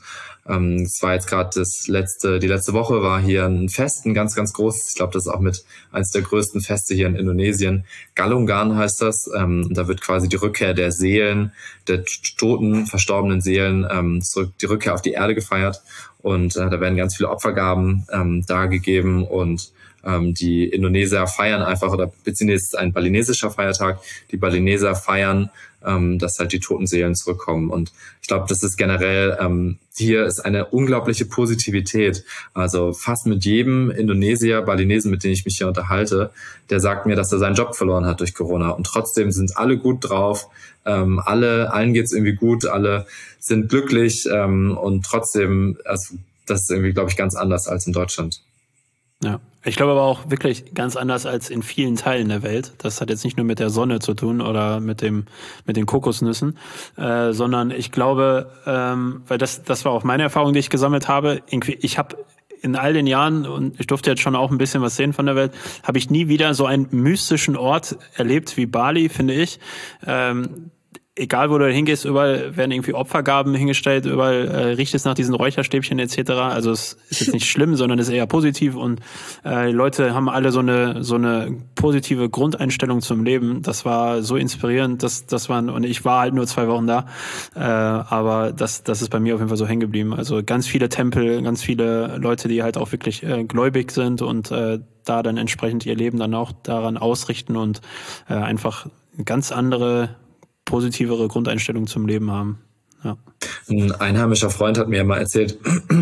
Es war jetzt gerade die letzte Woche war hier ein Fest, ein ganz, ganz großes. Ich glaube, das ist auch mit eines der größten Feste hier in Indonesien. Galungan heißt das. Da wird quasi die Rückkehr der Seelen, der toten, verstorbenen Seelen, die Rückkehr auf die Erde gefeiert. Und da werden ganz viele Opfergaben dargegeben und die Indonesier feiern einfach, oder beziehungsweise es ist ein balinesischer Feiertag, die Balineser feiern, dass halt die toten Seelen zurückkommen. Und ich glaube, das ist generell, hier ist eine unglaubliche Positivität. Also fast mit jedem Indonesier, Balinesen, mit dem ich mich hier unterhalte, der sagt mir, dass er seinen Job verloren hat durch Corona. Und trotzdem sind alle gut drauf, allen geht's irgendwie gut, alle sind glücklich und trotzdem, also das ist irgendwie, glaube ich, ganz anders als in Deutschland. Ja, ich glaube aber auch wirklich ganz anders als in vielen Teilen der Welt. Das hat jetzt nicht nur mit der Sonne zu tun oder mit den Kokosnüssen, sondern ich glaube, weil das war auch meine Erfahrung, die ich gesammelt habe. Irgendwie, ich habe in all den Jahren, und ich durfte jetzt schon auch ein bisschen was sehen von der Welt, habe ich nie wieder so einen mystischen Ort erlebt wie Bali, finde ich. Egal, wo du hingehst, überall werden irgendwie Opfergaben hingestellt, überall riecht es nach diesen Räucherstäbchen etc. Also es ist jetzt nicht schlimm, sondern es ist eher positiv und die Leute haben alle so eine positive Grundeinstellung zum Leben. Das war so inspirierend, und ich war halt nur 2 Wochen da, aber das ist bei mir auf jeden Fall so hängen geblieben. Also ganz viele Tempel, ganz viele Leute, die halt auch wirklich gläubig sind und da dann entsprechend ihr Leben dann auch daran ausrichten und einfach ganz andere positivere Grundeinstellung zum Leben haben. Ja. Ein einheimischer Freund hat mir mal erzählt,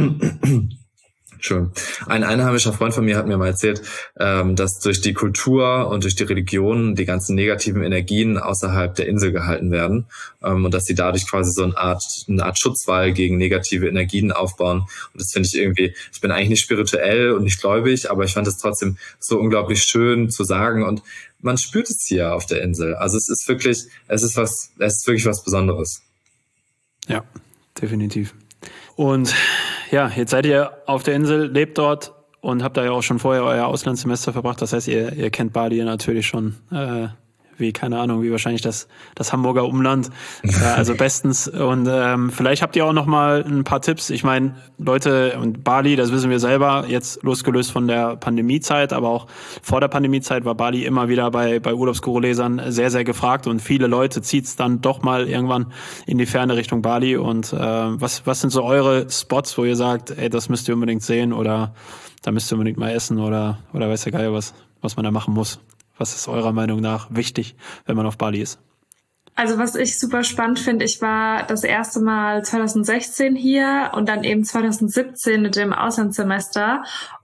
dass durch die Kultur und durch die Religion die ganzen negativen Energien außerhalb der Insel gehalten werden und dass sie dadurch quasi so eine Art Schutzwall gegen negative Energien aufbauen. Und das finde ich irgendwie, ich bin eigentlich nicht spirituell und nicht gläubig, aber ich fand es trotzdem so unglaublich schön zu sagen und man spürt es hier auf der Insel. Also es ist wirklich was Besonderes. Ja, definitiv. Und ja, jetzt seid ihr auf der Insel, lebt dort und habt da ja auch schon vorher euer Auslandssemester verbracht. Das heißt, ihr kennt Bali natürlich schon keine Ahnung, wie wahrscheinlich das Hamburger Umland. Also bestens. Und vielleicht habt ihr auch noch mal ein paar Tipps. Ich meine, Leute, und Bali, das wissen wir selber, jetzt losgelöst von der Pandemiezeit, aber auch vor der Pandemiezeit war Bali immer wieder bei Urlaubsguru-Lesern sehr, sehr gefragt und viele Leute zieht's dann doch mal irgendwann in die ferne Richtung Bali. Und was sind so eure Spots, wo ihr sagt, ey, das müsst ihr unbedingt sehen oder da müsst ihr unbedingt mal essen oder weiß der Geier was man da machen muss? Was ist eurer Meinung nach wichtig, wenn man auf Bali ist? Also was ich super spannend finde, ich war das erste Mal 2016 hier und dann eben 2017 mit dem Auslandssemester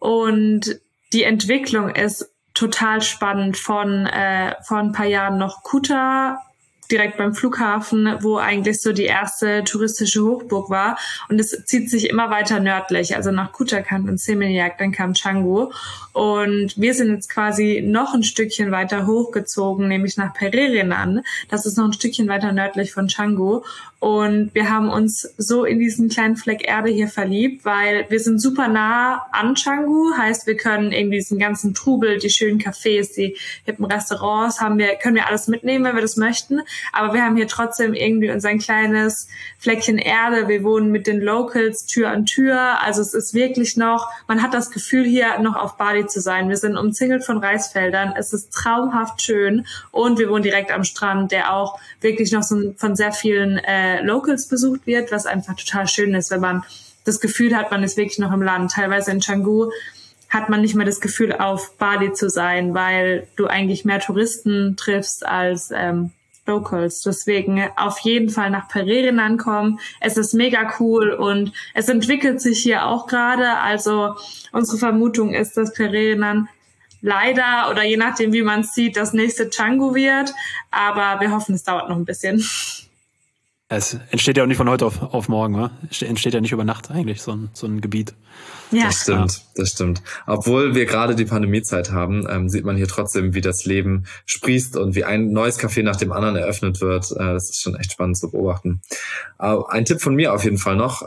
und die Entwicklung ist total spannend von vor ein paar Jahren noch Kuta, direkt beim Flughafen, wo eigentlich so die erste touristische Hochburg war. Und es zieht sich immer weiter nördlich, also nach Kutakan und Seminyak, dann kam Canggu. Und wir sind jetzt quasi noch ein Stückchen weiter hochgezogen, nämlich nach Pererenan. Das ist noch ein Stückchen weiter nördlich von Canggu. Und wir haben uns so in diesen kleinen Fleck Erde hier verliebt, weil wir sind super nah an Canggu, heißt wir können irgendwie diesen ganzen Trubel, die schönen Cafés, die hippen Restaurants können wir alles mitnehmen, wenn wir das möchten. Aber wir haben hier trotzdem irgendwie unser kleines Fleckchen Erde. Wir wohnen mit den Locals Tür an Tür. Also es ist wirklich man hat das Gefühl, hier noch auf Bali zu sein. Wir sind umzingelt von Reisfeldern. Es ist traumhaft schön. Und wir wohnen direkt am Strand, der auch wirklich noch so von sehr vielen Locals besucht wird, was einfach total schön ist, wenn man das Gefühl hat, man ist wirklich noch im Land. Teilweise in Canggu hat man nicht mehr das Gefühl, auf Bali zu sein, weil du eigentlich mehr Touristen triffst als Locals. Deswegen auf jeden Fall nach Pererenan kommen. Es ist mega cool und es entwickelt sich hier auch gerade. Also unsere Vermutung ist, dass Pererenan leider oder je nachdem, wie man es sieht, das nächste Canggu wird. Aber wir hoffen, es dauert noch ein bisschen. Es entsteht ja auch nicht von heute auf morgen, wa? Es entsteht ja nicht über Nacht eigentlich, so ein Gebiet. Ja. Das stimmt. Obwohl wir gerade die Pandemiezeit haben, sieht man hier trotzdem, wie das Leben sprießt und wie ein neues Café nach dem anderen eröffnet wird. Das ist schon echt spannend zu beobachten. Ein Tipp von mir auf jeden Fall noch,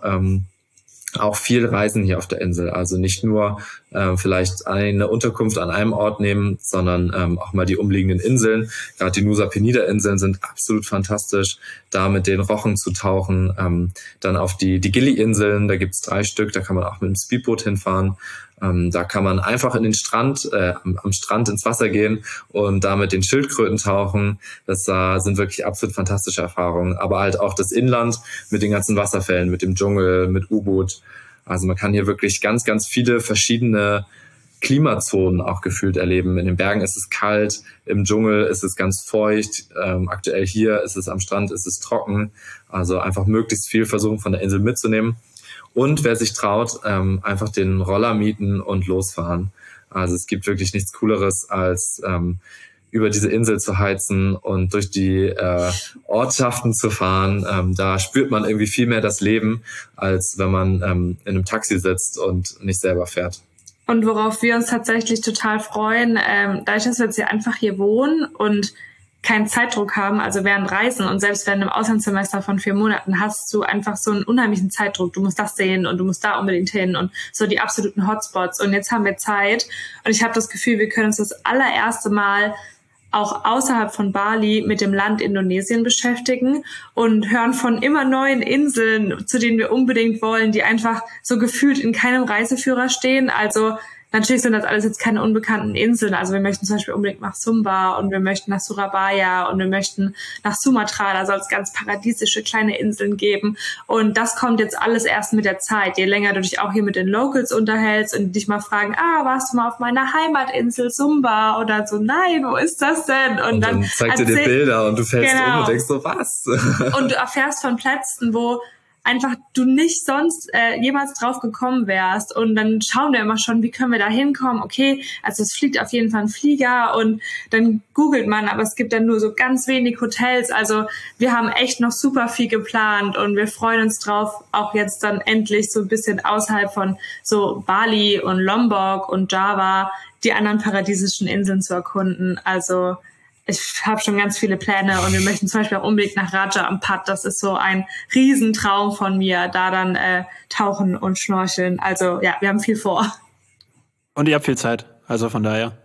auch viel reisen hier auf der Insel. Also nicht nur vielleicht eine Unterkunft an einem Ort nehmen, sondern auch mal die umliegenden Inseln. Gerade die Nusa Penida-Inseln sind absolut fantastisch. Da mit den Rochen zu tauchen. Dann auf die Gili-Inseln, da gibt's 3 Stück, da kann man auch mit dem Speedboot hinfahren. Da kann man einfach in den Strand, am Strand ins Wasser gehen und da mit den Schildkröten tauchen. Das sind wirklich absolut fantastische Erfahrungen. Aber halt auch das Inland mit den ganzen Wasserfällen, mit dem Dschungel, mit U-Boot. Also man kann hier wirklich ganz, ganz viele verschiedene Klimazonen auch gefühlt erleben. In den Bergen ist es kalt, im Dschungel ist es ganz feucht. Aktuell hier ist es am Strand, ist es trocken. Also einfach möglichst viel versuchen von der Insel mitzunehmen. Und wer sich traut, einfach den Roller mieten und losfahren. Also es gibt wirklich nichts Cooleres, als über diese Insel zu heizen und durch die Ortschaften zu fahren. Da spürt man irgendwie viel mehr das Leben, als wenn man in einem Taxi sitzt und nicht selber fährt. Und worauf wir uns tatsächlich total freuen, dadurch, dass wir jetzt einfach hier wohnen und keinen Zeitdruck haben, also während Reisen und selbst während einem Auslandssemester von 4 Monaten hast du einfach so einen unheimlichen Zeitdruck. Du musst das sehen und du musst da unbedingt hin und so die absoluten Hotspots. Und jetzt haben wir Zeit und ich habe das Gefühl, wir können uns das allererste Mal auch außerhalb von Bali mit dem Land Indonesien beschäftigen und hören von immer neuen Inseln, zu denen wir unbedingt wollen, die einfach so gefühlt in keinem Reiseführer stehen. Also natürlich sind das alles jetzt keine unbekannten Inseln. Also wir möchten zum Beispiel unbedingt nach Sumba und wir möchten nach Surabaya und wir möchten nach Sumatra. Da soll es ganz paradiesische kleine Inseln geben. Und das kommt jetzt alles erst mit der Zeit. Je länger du dich auch hier mit den Locals unterhältst und dich mal fragen, warst du mal auf meiner Heimatinsel Sumba oder so? Nein, wo ist das denn? Und dann zeigt dir die Bilder und du fällst um und denkst so, was? Und du erfährst von Plätzen, wo einfach du nicht sonst jemals drauf gekommen wärst. Und dann schauen wir immer schon, wie können wir da hinkommen. Okay, also es fliegt auf jeden Fall ein Flieger und dann googelt man, aber es gibt dann nur so ganz wenig Hotels. Also wir haben echt noch super viel geplant und wir freuen uns drauf, auch jetzt dann endlich so ein bisschen außerhalb von so Bali und Lombok und Java die anderen paradiesischen Inseln zu erkunden. Also ich habe schon ganz viele Pläne und wir möchten zum Beispiel auch unbedingt nach Raja Ampat. Das ist so ein Riesentraum von mir, da dann tauchen und schnorcheln. Also ja, wir haben viel vor. Und ihr habt viel Zeit, also von daher.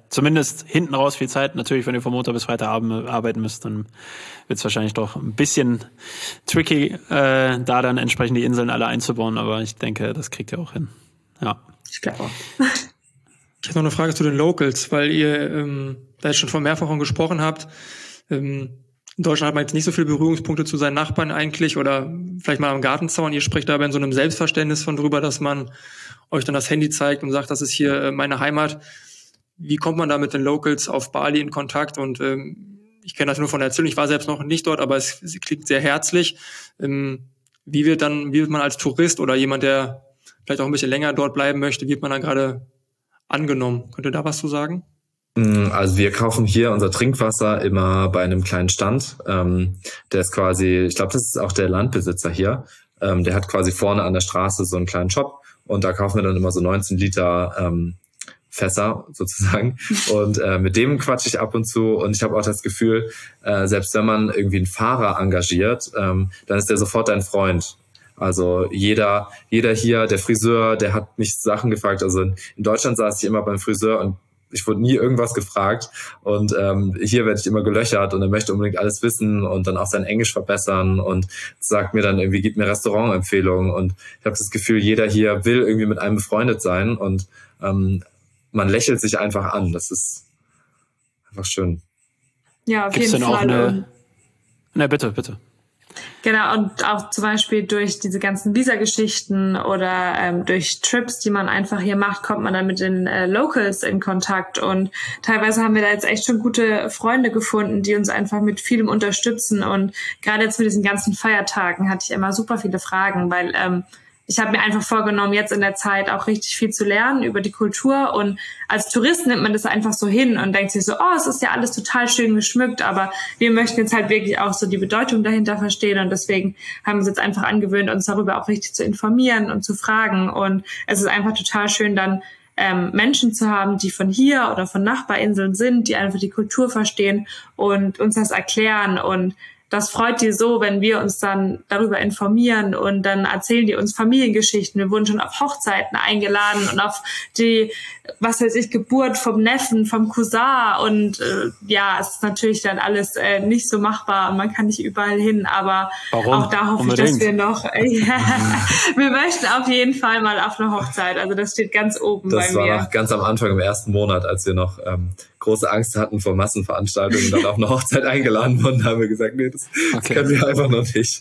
zumindest hinten raus viel Zeit. Natürlich, wenn ihr von Montag bis Freitag arbeiten müsst, dann wird es wahrscheinlich doch ein bisschen tricky, da dann entsprechend die Inseln alle einzubauen. Aber ich denke, das kriegt ihr auch hin. Ja. Ich glaube auch. Ich habe noch eine Frage zu den Locals, weil ihr da jetzt schon von mehrfachen gesprochen habt. In Deutschland hat man jetzt nicht so viele Berührungspunkte zu seinen Nachbarn eigentlich oder vielleicht mal am Gartenzaun. Ihr spricht dabei in so einem Selbstverständnis von drüber, dass man euch dann das Handy zeigt und sagt, das ist hier meine Heimat. Wie kommt man da mit den Locals auf Bali in Kontakt? Und ich kenne das nur von der Erzählung, ich war selbst noch nicht dort, aber es klingt sehr herzlich. Wie wird man als Tourist oder jemand, der vielleicht auch ein bisschen länger dort bleiben möchte, wird man dann gerade angenommen? Könnt ihr da was zu sagen? Also wir kaufen hier unser Trinkwasser immer bei einem kleinen Stand. Der ist quasi, ich glaube, das ist auch der Landbesitzer hier. Der hat quasi vorne an der Straße so einen kleinen Shop und da kaufen wir dann immer so 19 Liter Fässer sozusagen. Und mit dem quatsche ich ab und zu und ich habe auch das Gefühl, selbst wenn man irgendwie einen Fahrer engagiert, dann ist der sofort dein Freund. Also jeder hier, der Friseur, der hat mich Sachen gefragt. Also in Deutschland saß ich immer beim Friseur und ich wurde nie irgendwas gefragt und hier werde ich immer gelöchert und er möchte unbedingt alles wissen und dann auch sein Englisch verbessern und sagt mir dann irgendwie, gibt mir Restaurantempfehlungen und ich habe das Gefühl, jeder hier will irgendwie mit einem befreundet sein und man lächelt sich einfach an. Das ist einfach schön. Ja, auf Gibt's jeden denn auch Fall. Bitte. Genau, und auch zum Beispiel durch diese ganzen Visa-Geschichten oder durch Trips, die man einfach hier macht, kommt man dann mit den Locals in Kontakt. Und teilweise haben wir da jetzt echt schon gute Freunde gefunden, die uns einfach mit vielem unterstützen. Und gerade jetzt mit diesen ganzen Feiertagen hatte ich immer super viele Fragen, weil ich habe mir einfach vorgenommen, jetzt in der Zeit auch richtig viel zu lernen über die Kultur. Und als Tourist nimmt man das einfach so hin und denkt sich so, oh, es ist ja alles total schön geschmückt, aber wir möchten jetzt halt wirklich auch so die Bedeutung dahinter verstehen. Und deswegen haben wir uns jetzt einfach angewöhnt, uns darüber auch richtig zu informieren und zu fragen. Und es ist einfach total schön, dann Menschen zu haben, die von hier oder von Nachbarinseln sind, die einfach die Kultur verstehen und uns das erklären. Und das freut die so, wenn wir uns dann darüber informieren und dann erzählen die uns Familiengeschichten. Wir wurden schon auf Hochzeiten eingeladen und auf die, Geburt vom Neffen, vom Cousin und es ist natürlich dann alles nicht so machbar und man kann nicht überall hin, aber Warum? Auch da hoffe Unbedingt. ich, dass wir noch, wir möchten auf jeden Fall mal auf eine Hochzeit, also das steht ganz oben Das bei war mir. noch ganz am Anfang im ersten Monat, als wir noch große Angst hatten vor Massenveranstaltungen und dann auf eine Hochzeit eingeladen wurden, haben wir gesagt, nee, das können wir einfach noch nicht.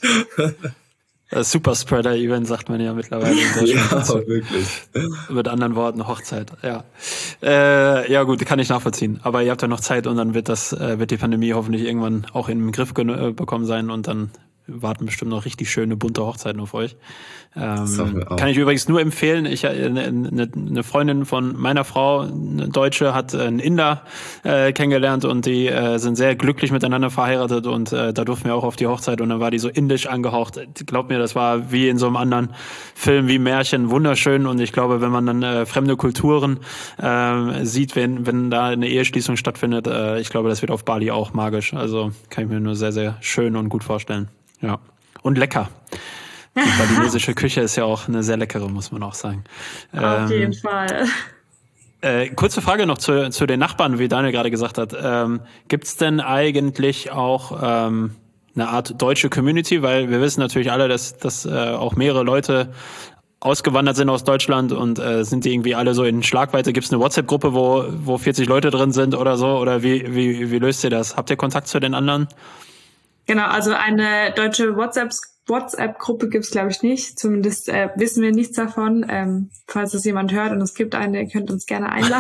Superspreader-Event sagt man ja mittlerweile in Deutschland. Ja, wirklich. Mit anderen Worten, Hochzeit, ja. Ja gut, kann ich nachvollziehen. Aber ihr habt ja noch Zeit und dann wird die Pandemie hoffentlich irgendwann auch in den Griff bekommen sein und dann warten bestimmt noch richtig schöne, bunte Hochzeiten auf euch. Kann ich übrigens nur empfehlen. Eine Freundin von meiner Frau, eine Deutsche, hat einen Inder kennengelernt und die sind sehr glücklich miteinander verheiratet und da durften wir auch auf die Hochzeit und dann war die so indisch angehaucht. Glaubt mir, das war wie in so einem anderen Film, wie Märchen, wunderschön und ich glaube, wenn man dann fremde Kulturen sieht, wenn da eine Eheschließung stattfindet, ich glaube, das wird auf Bali auch magisch. Also kann ich mir nur sehr, sehr schön und gut vorstellen. Ja. Und lecker. Die balinesische Küche ist ja auch eine sehr leckere, muss man auch sagen. Auf jeden Fall. Kurze Frage noch zu den Nachbarn, wie Daniel gerade gesagt hat. Gibt's denn eigentlich auch eine Art deutsche Community? Weil wir wissen natürlich alle, dass auch mehrere Leute ausgewandert sind aus Deutschland und sind die irgendwie alle so in Schlagweite? Gibt's eine WhatsApp-Gruppe, wo 40 Leute drin sind oder so? Oder wie löst ihr das? Habt ihr Kontakt zu den anderen? Genau, also eine deutsche WhatsApp-Gruppe gibt's glaube ich nicht. Zumindest wissen wir nichts davon. Falls es jemand hört und es gibt eine, ihr könnt uns gerne einladen.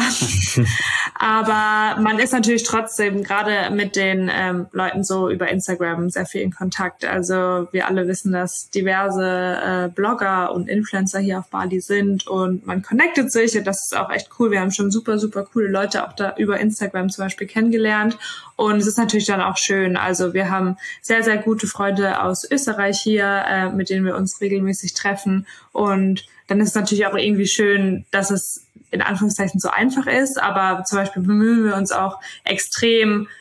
Aber man ist natürlich trotzdem gerade mit den Leuten so über Instagram sehr viel in Kontakt. Also wir alle wissen, dass diverse Blogger und Influencer hier auf Bali sind und man connectet sich und das ist auch echt cool. Wir haben schon super, super coole Leute auch da über Instagram zum Beispiel kennengelernt und es ist natürlich dann auch schön. Also wir haben sehr, sehr gute Freunde aus Österreich hier, mit denen wir uns regelmäßig treffen und dann ist es natürlich auch irgendwie schön, dass es in Anführungszeichen so einfach ist, aber zum Beispiel bemühen wir uns auch extrem,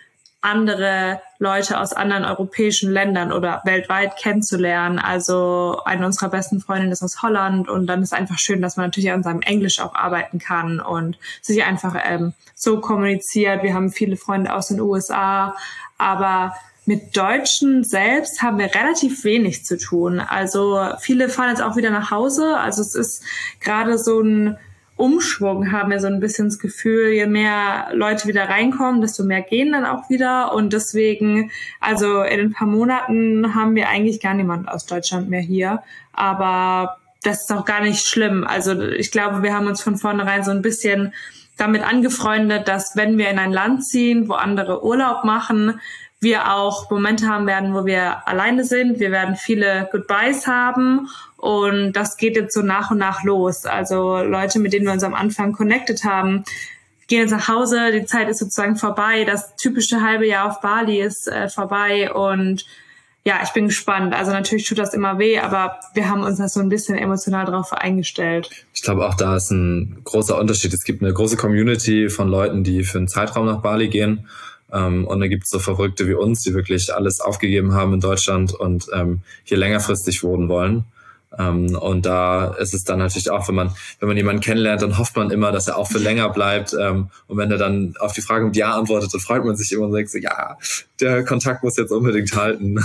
andere Leute aus anderen europäischen Ländern oder weltweit kennenzulernen. Also eine unserer besten Freundinnen ist aus Holland und dann ist einfach schön, dass man natürlich an seinem Englisch auch arbeiten kann und sich einfach so kommuniziert. Wir haben viele Freunde aus den USA, aber mit Deutschen selbst haben wir relativ wenig zu tun. Also viele fahren jetzt auch wieder nach Hause. Also es ist gerade so ein Umschwung, haben wir so ein bisschen das Gefühl, je mehr Leute wieder reinkommen, desto mehr gehen dann auch wieder. Und deswegen, also in ein paar Monaten haben wir eigentlich gar niemand aus Deutschland mehr hier. Aber das ist auch gar nicht schlimm. Also ich glaube, wir haben uns von vornherein so ein bisschen damit angefreundet, dass wenn wir in ein Land ziehen, wo andere Urlaub machen, wir auch Momente haben werden, wo wir alleine sind. Wir werden viele Goodbyes haben und das geht jetzt so nach und nach los. Also Leute, mit denen wir uns am Anfang connected haben, gehen jetzt nach Hause. Die Zeit ist sozusagen vorbei. Das typische halbe Jahr auf Bali ist vorbei und ja, ich bin gespannt. Also natürlich tut das immer weh, aber wir haben uns da so ein bisschen emotional drauf eingestellt. Ich glaube, auch da ist ein großer Unterschied. Es gibt eine große Community von Leuten, die für einen Zeitraum nach Bali gehen. Und dann gibt es so Verrückte wie uns, die wirklich alles aufgegeben haben in Deutschland und hier längerfristig wohnen wollen. Und da ist es dann natürlich auch, wenn man jemanden kennenlernt, dann hofft man immer, dass er auch für länger bleibt. Und wenn er dann auf die Frage mit Ja antwortet, dann freut man sich immer und sagt so, ja, der Kontakt muss jetzt unbedingt halten.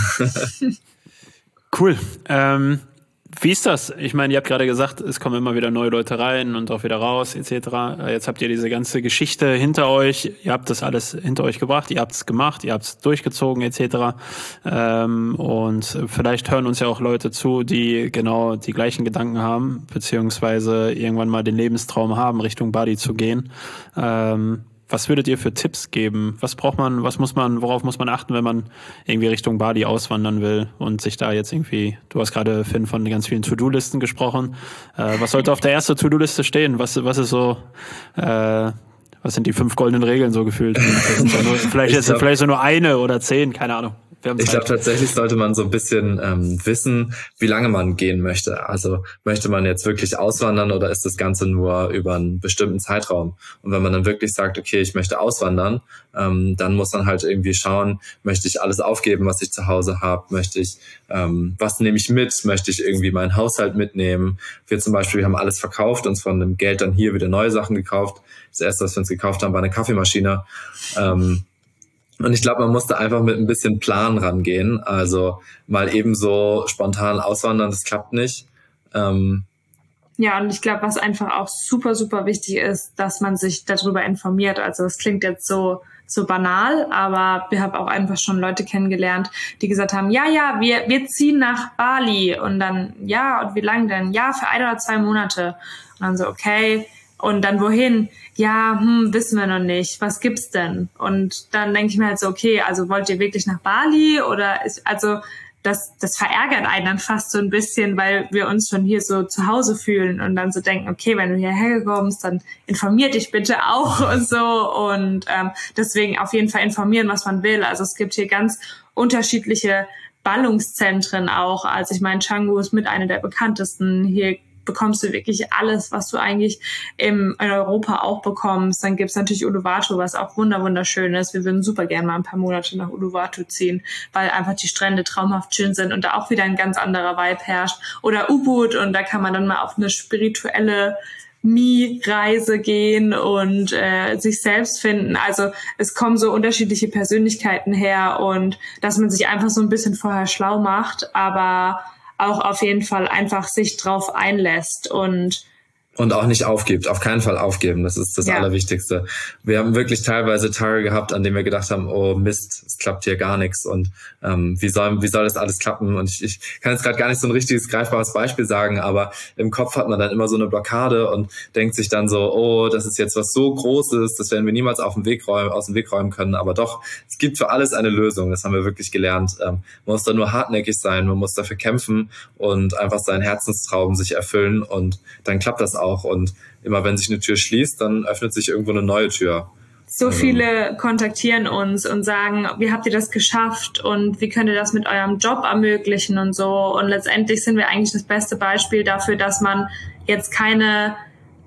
Cool. Wie ist das? Ich meine, ihr habt gerade gesagt, es kommen immer wieder neue Leute rein und auch wieder raus, etc. Jetzt habt ihr diese ganze Geschichte hinter euch. Ihr habt das alles hinter euch gebracht, ihr habt es gemacht, ihr habt es durchgezogen, etc. Und vielleicht hören uns ja auch Leute zu, die genau die gleichen Gedanken haben, beziehungsweise irgendwann mal den Lebenstraum haben, Richtung Bali zu gehen. Was würdet ihr für Tipps geben? Worauf muss man achten, wenn man irgendwie Richtung Bali auswandern will und sich da jetzt irgendwie, du hast gerade, Finn, von ganz vielen To-Do-Listen gesprochen. Was sollte auf der ersten To-Do-Liste stehen? Was ist so, was sind die 5 goldenen Regeln so gefühlt? Vielleicht so nur eine oder 10, keine Ahnung. Ich glaube, tatsächlich sollte man so ein bisschen wissen, wie lange man gehen möchte. Also möchte man jetzt wirklich auswandern oder ist das Ganze nur über einen bestimmten Zeitraum? Und wenn man dann wirklich sagt, okay, ich möchte auswandern, dann muss man halt irgendwie schauen, möchte ich alles aufgeben, was ich zu Hause habe? Was nehme ich mit? Möchte ich irgendwie meinen Haushalt mitnehmen? Wir haben alles verkauft, uns von dem Geld dann hier wieder neue Sachen gekauft. Das erste, was wir uns gekauft haben, war eine Kaffeemaschine. Und ich glaube, man muss da einfach mit ein bisschen Plan rangehen. Also mal eben so spontan auswandern, das klappt nicht. Ja, und ich glaube, was einfach auch super, super wichtig ist, dass man sich darüber informiert. Also es klingt jetzt so banal, aber wir haben auch einfach schon Leute kennengelernt, die gesagt haben, wir ziehen nach Bali. Und dann, ja, und wie lange denn? Ja, für 1 oder 2 Monate. Und dann so, okay. Und dann wohin? Ja, wissen wir noch nicht. Was gibt's denn? Und dann denke ich mir halt so, okay, also wollt ihr wirklich nach Bali? Das verärgert einen dann fast so ein bisschen, weil wir uns schon hier so zu Hause fühlen und dann so denken, okay, wenn du hierher kommst, dann informier dich bitte auch und so. Und deswegen auf jeden Fall informieren, was man will. Also es gibt hier ganz unterschiedliche Ballungszentren auch. Also ich meine, Canggu ist mit einer der bekanntesten. Hier bekommst du wirklich alles, was du eigentlich in Europa auch bekommst. Dann gibt's natürlich Uluwatu, was auch wunderschön ist. Wir würden super gerne mal ein paar Monate nach Uluwatu ziehen, weil einfach die Strände traumhaft schön sind und da auch wieder ein ganz anderer Vibe herrscht. Oder Ubud, und da kann man dann mal auf eine spirituelle Me-Reise gehen und sich selbst finden. Also es kommen so unterschiedliche Persönlichkeiten her und dass man sich einfach so ein bisschen vorher schlau macht, aber auch auf jeden Fall einfach sich drauf einlässt und auch nicht aufgibt, auf keinen Fall aufgeben, das ist das Allerwichtigste. Wir haben wirklich teilweise Tage gehabt, an denen wir gedacht haben, oh Mist, es klappt hier gar nichts und wie soll das alles klappen? Und ich kann jetzt gerade gar nicht so ein richtiges greifbares Beispiel sagen, aber im Kopf hat man dann immer so eine Blockade und denkt sich dann so, oh, das ist jetzt was so Großes, das werden wir niemals aus dem Weg räumen können, aber doch, es gibt für alles eine Lösung, das haben wir wirklich gelernt. Man muss da nur hartnäckig sein, man muss dafür kämpfen und einfach seinen Herzenstraum sich erfüllen und dann klappt das auch. Und immer wenn sich eine Tür schließt, dann öffnet sich irgendwo eine neue Tür. So viele kontaktieren uns und sagen, wie habt ihr das geschafft und wie könnt ihr das mit eurem Job ermöglichen und so. Und letztendlich sind wir eigentlich das beste Beispiel dafür, dass man jetzt keine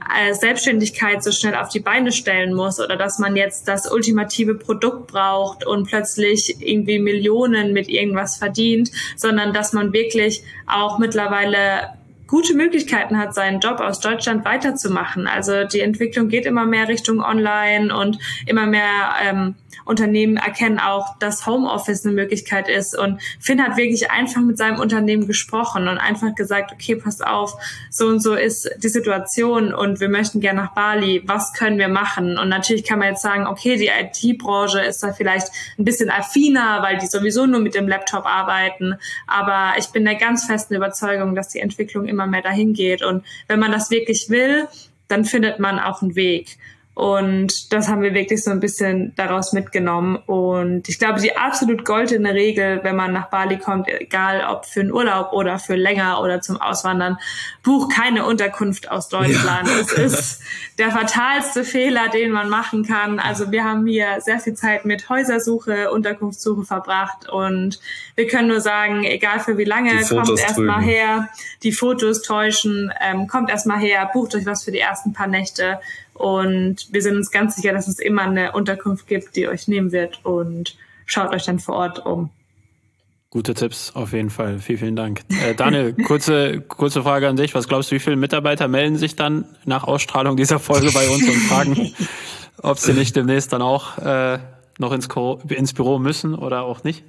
Selbstständigkeit so schnell auf die Beine stellen muss oder dass man jetzt das ultimative Produkt braucht und plötzlich irgendwie Millionen mit irgendwas verdient, sondern dass man wirklich auch mittlerweile gute Möglichkeiten hat, seinen Job aus Deutschland weiterzumachen. Also die Entwicklung geht immer mehr Richtung Online und immer mehr Unternehmen erkennen auch, dass Homeoffice eine Möglichkeit ist. Und Finn hat wirklich einfach mit seinem Unternehmen gesprochen und einfach gesagt, okay, pass auf, so und so ist die Situation und wir möchten gerne nach Bali. Was können wir machen? Und natürlich kann man jetzt sagen, okay, die IT-Branche ist da vielleicht ein bisschen affiner, weil die sowieso nur mit dem Laptop arbeiten. Aber ich bin der ganz festen Überzeugung, dass die Entwicklung immer mehr dahin geht. Und wenn man das wirklich will, dann findet man auch einen Weg. Und das haben wir wirklich so ein bisschen daraus mitgenommen. Und ich glaube, die absolut goldene Regel, wenn man nach Bali kommt, egal ob für einen Urlaub oder für länger oder zum Auswandern, buch keine Unterkunft aus Deutschland. Ja. Es ist der fatalste Fehler, den man machen kann. Also wir haben hier sehr viel Zeit mit Häusersuche, Unterkunftssuche verbracht. Und wir können nur sagen, egal für wie lange, kommt erst mal her. Die Fotos täuschen, kommt erst mal her, bucht euch was für die ersten paar Nächte. Und wir sind uns ganz sicher, dass es immer eine Unterkunft gibt, die euch nehmen wird, und schaut euch dann vor Ort um. Gute Tipps, auf jeden Fall. Vielen, vielen Dank. Daniel, kurze Frage an dich. Was glaubst du, wie viele Mitarbeiter melden sich dann nach Ausstrahlung dieser Folge bei uns und fragen, ob sie nicht demnächst dann auch noch ins Büro müssen oder auch nicht?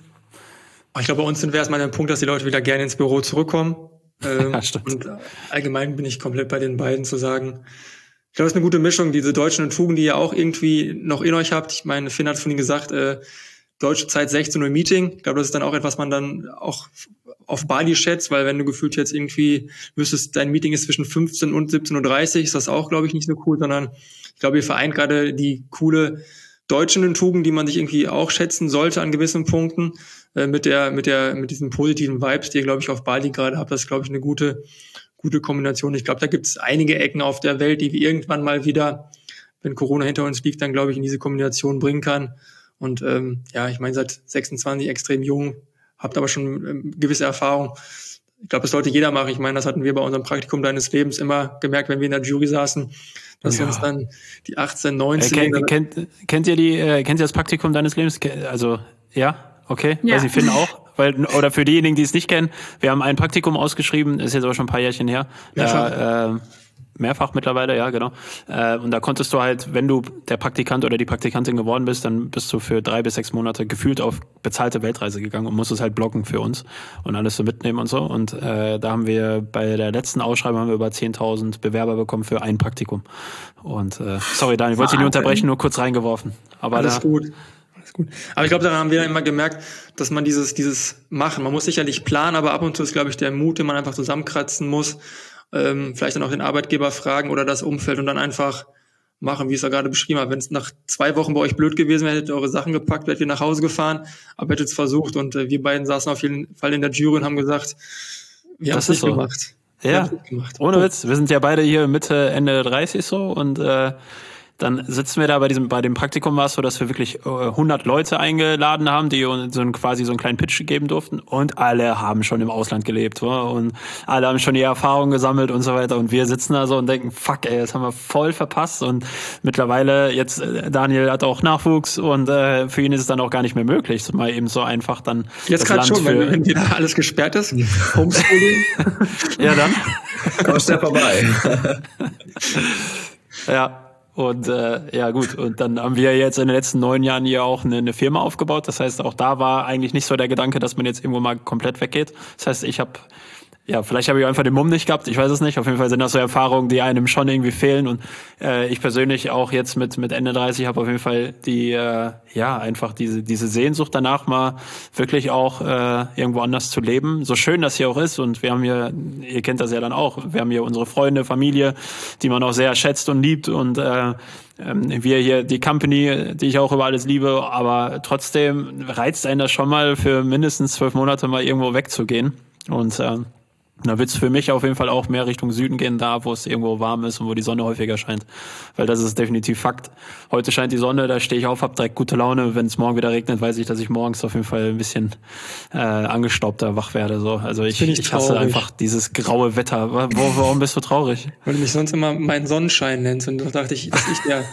Ich glaube, bei uns sind wir erstmal an dem Punkt, dass die Leute wieder gerne ins Büro zurückkommen. Ja, stimmt. Und allgemein bin ich komplett bei den beiden zu sagen, ich glaube, es ist eine gute Mischung, diese deutschen Tugenden, die ihr auch irgendwie noch in euch habt. Ich meine, Finn hat vorhin gesagt, deutsche Zeit 16 Uhr Meeting. Ich glaube, das ist dann auch etwas, man dann auch auf Bali schätzt, weil wenn du gefühlt jetzt irgendwie wüsstest, dein Meeting ist zwischen 15 und 17.30 Uhr, ist das auch, glaube ich, nicht so cool, sondern ich glaube, ihr vereint gerade die coole deutschen Tugend, die man sich irgendwie auch schätzen sollte an gewissen Punkten, mit diesen positiven Vibes, die ihr, glaube ich, auf Bali gerade habt. Das ist, glaube ich, eine gute Kombination. Ich glaube, da gibt es einige Ecken auf der Welt, die wir irgendwann mal wieder, wenn Corona hinter uns liegt, dann, glaube ich, in diese Kombination bringen kann. Und ich meine, seit 26 extrem jung, habt aber schon gewisse Erfahrung. Ich glaube, das sollte jeder machen. Ich meine, das hatten wir bei unserem Praktikum deines Lebens immer gemerkt, wenn wir in der Jury saßen, dass uns dann die 18, 19... Kennt ihr das Praktikum deines Lebens? Also, ja? Okay, ja. Weil Sie finden auch, oder für diejenigen, die es nicht kennen, wir haben ein Praktikum ausgeschrieben, ist jetzt aber schon ein paar Jährchen her. Mehrfach mittlerweile, ja, genau. Und da konntest du halt, wenn du der Praktikant oder die Praktikantin geworden bist, dann bist du für 3 bis 6 Monate gefühlt auf bezahlte Weltreise gegangen und musstest halt blocken für uns und alles so mitnehmen und so. Und da haben wir bei der letzten Ausschreibung über 10.000 Bewerber bekommen für ein Praktikum. Und sorry, Daniel, ich wollte dich nicht unterbrechen, nur kurz reingeworfen. Aber alles gut. Aber ich glaube, daran haben wir dann immer gemerkt, dass man dieses Machen, man muss sicherlich planen, aber ab und zu ist, glaube ich, der Mut, den man einfach zusammenkratzen muss, vielleicht dann auch den Arbeitgeber fragen oder das Umfeld und dann einfach machen, wie ich es ja gerade beschrieben habe. Wenn es nach 2 Wochen bei euch blöd gewesen wäre, hättet ihr eure Sachen gepackt, wärt ihr nach Hause gefahren, aber hättet es versucht. Und wir beiden saßen auf jeden Fall in der Jury und haben gesagt, wir haben es nicht gemacht. Ja, ohne Witz. Wir sind ja beide hier Mitte, Ende 30 so und dann sitzen wir da bei dem Praktikum, war es so, dass wir wirklich 100 Leute eingeladen haben, die uns quasi so einen kleinen Pitch geben durften, und alle haben schon im Ausland gelebt und alle haben schon die Erfahrungen gesammelt und so weiter, und wir sitzen da so und denken, fuck ey, das haben wir voll verpasst. Und mittlerweile jetzt, Daniel hat auch Nachwuchs und für ihn ist es dann auch gar nicht mehr möglich, mal eben so einfach dann jetzt gerade schon, wenn wieder alles gesperrt ist, Homeschooling. Ja, dann komm schnell vorbei. Ja. Und ja gut, und dann haben wir jetzt in den letzten 9 Jahren hier auch eine Firma aufgebaut. Das heißt, auch da war eigentlich nicht so der Gedanke, dass man jetzt irgendwo mal komplett weggeht. Das heißt, vielleicht habe ich einfach den Mumm nicht gehabt, ich weiß es nicht. Auf jeden Fall sind das so Erfahrungen, die einem schon irgendwie fehlen. Und ich persönlich auch jetzt mit Ende 30 habe auf jeden Fall einfach diese Sehnsucht danach, mal wirklich auch irgendwo anders zu leben. So schön das hier auch ist. Und wir haben hier, ihr kennt das ja dann auch, wir haben hier unsere Freunde, Familie, die man auch sehr schätzt und liebt. Und wir hier, die Company, die ich auch über alles liebe. Aber trotzdem reizt einen das schon mal, für mindestens 12 Monate mal irgendwo wegzugehen. Und Da wird's für mich auf jeden Fall auch mehr Richtung Süden gehen, da wo es irgendwo warm ist und wo die Sonne häufiger scheint. Weil das ist definitiv Fakt. Heute scheint die Sonne, da stehe ich auf, hab direkt gute Laune. Wenn es morgen wieder regnet, weiß ich, dass ich morgens auf jeden Fall ein bisschen angestaubter wach werde. So. Also ich hasse einfach dieses graue Wetter. Warum bist du traurig? Weil du mich sonst immer meinen Sonnenschein nennst und da dachte ich, dass ich der...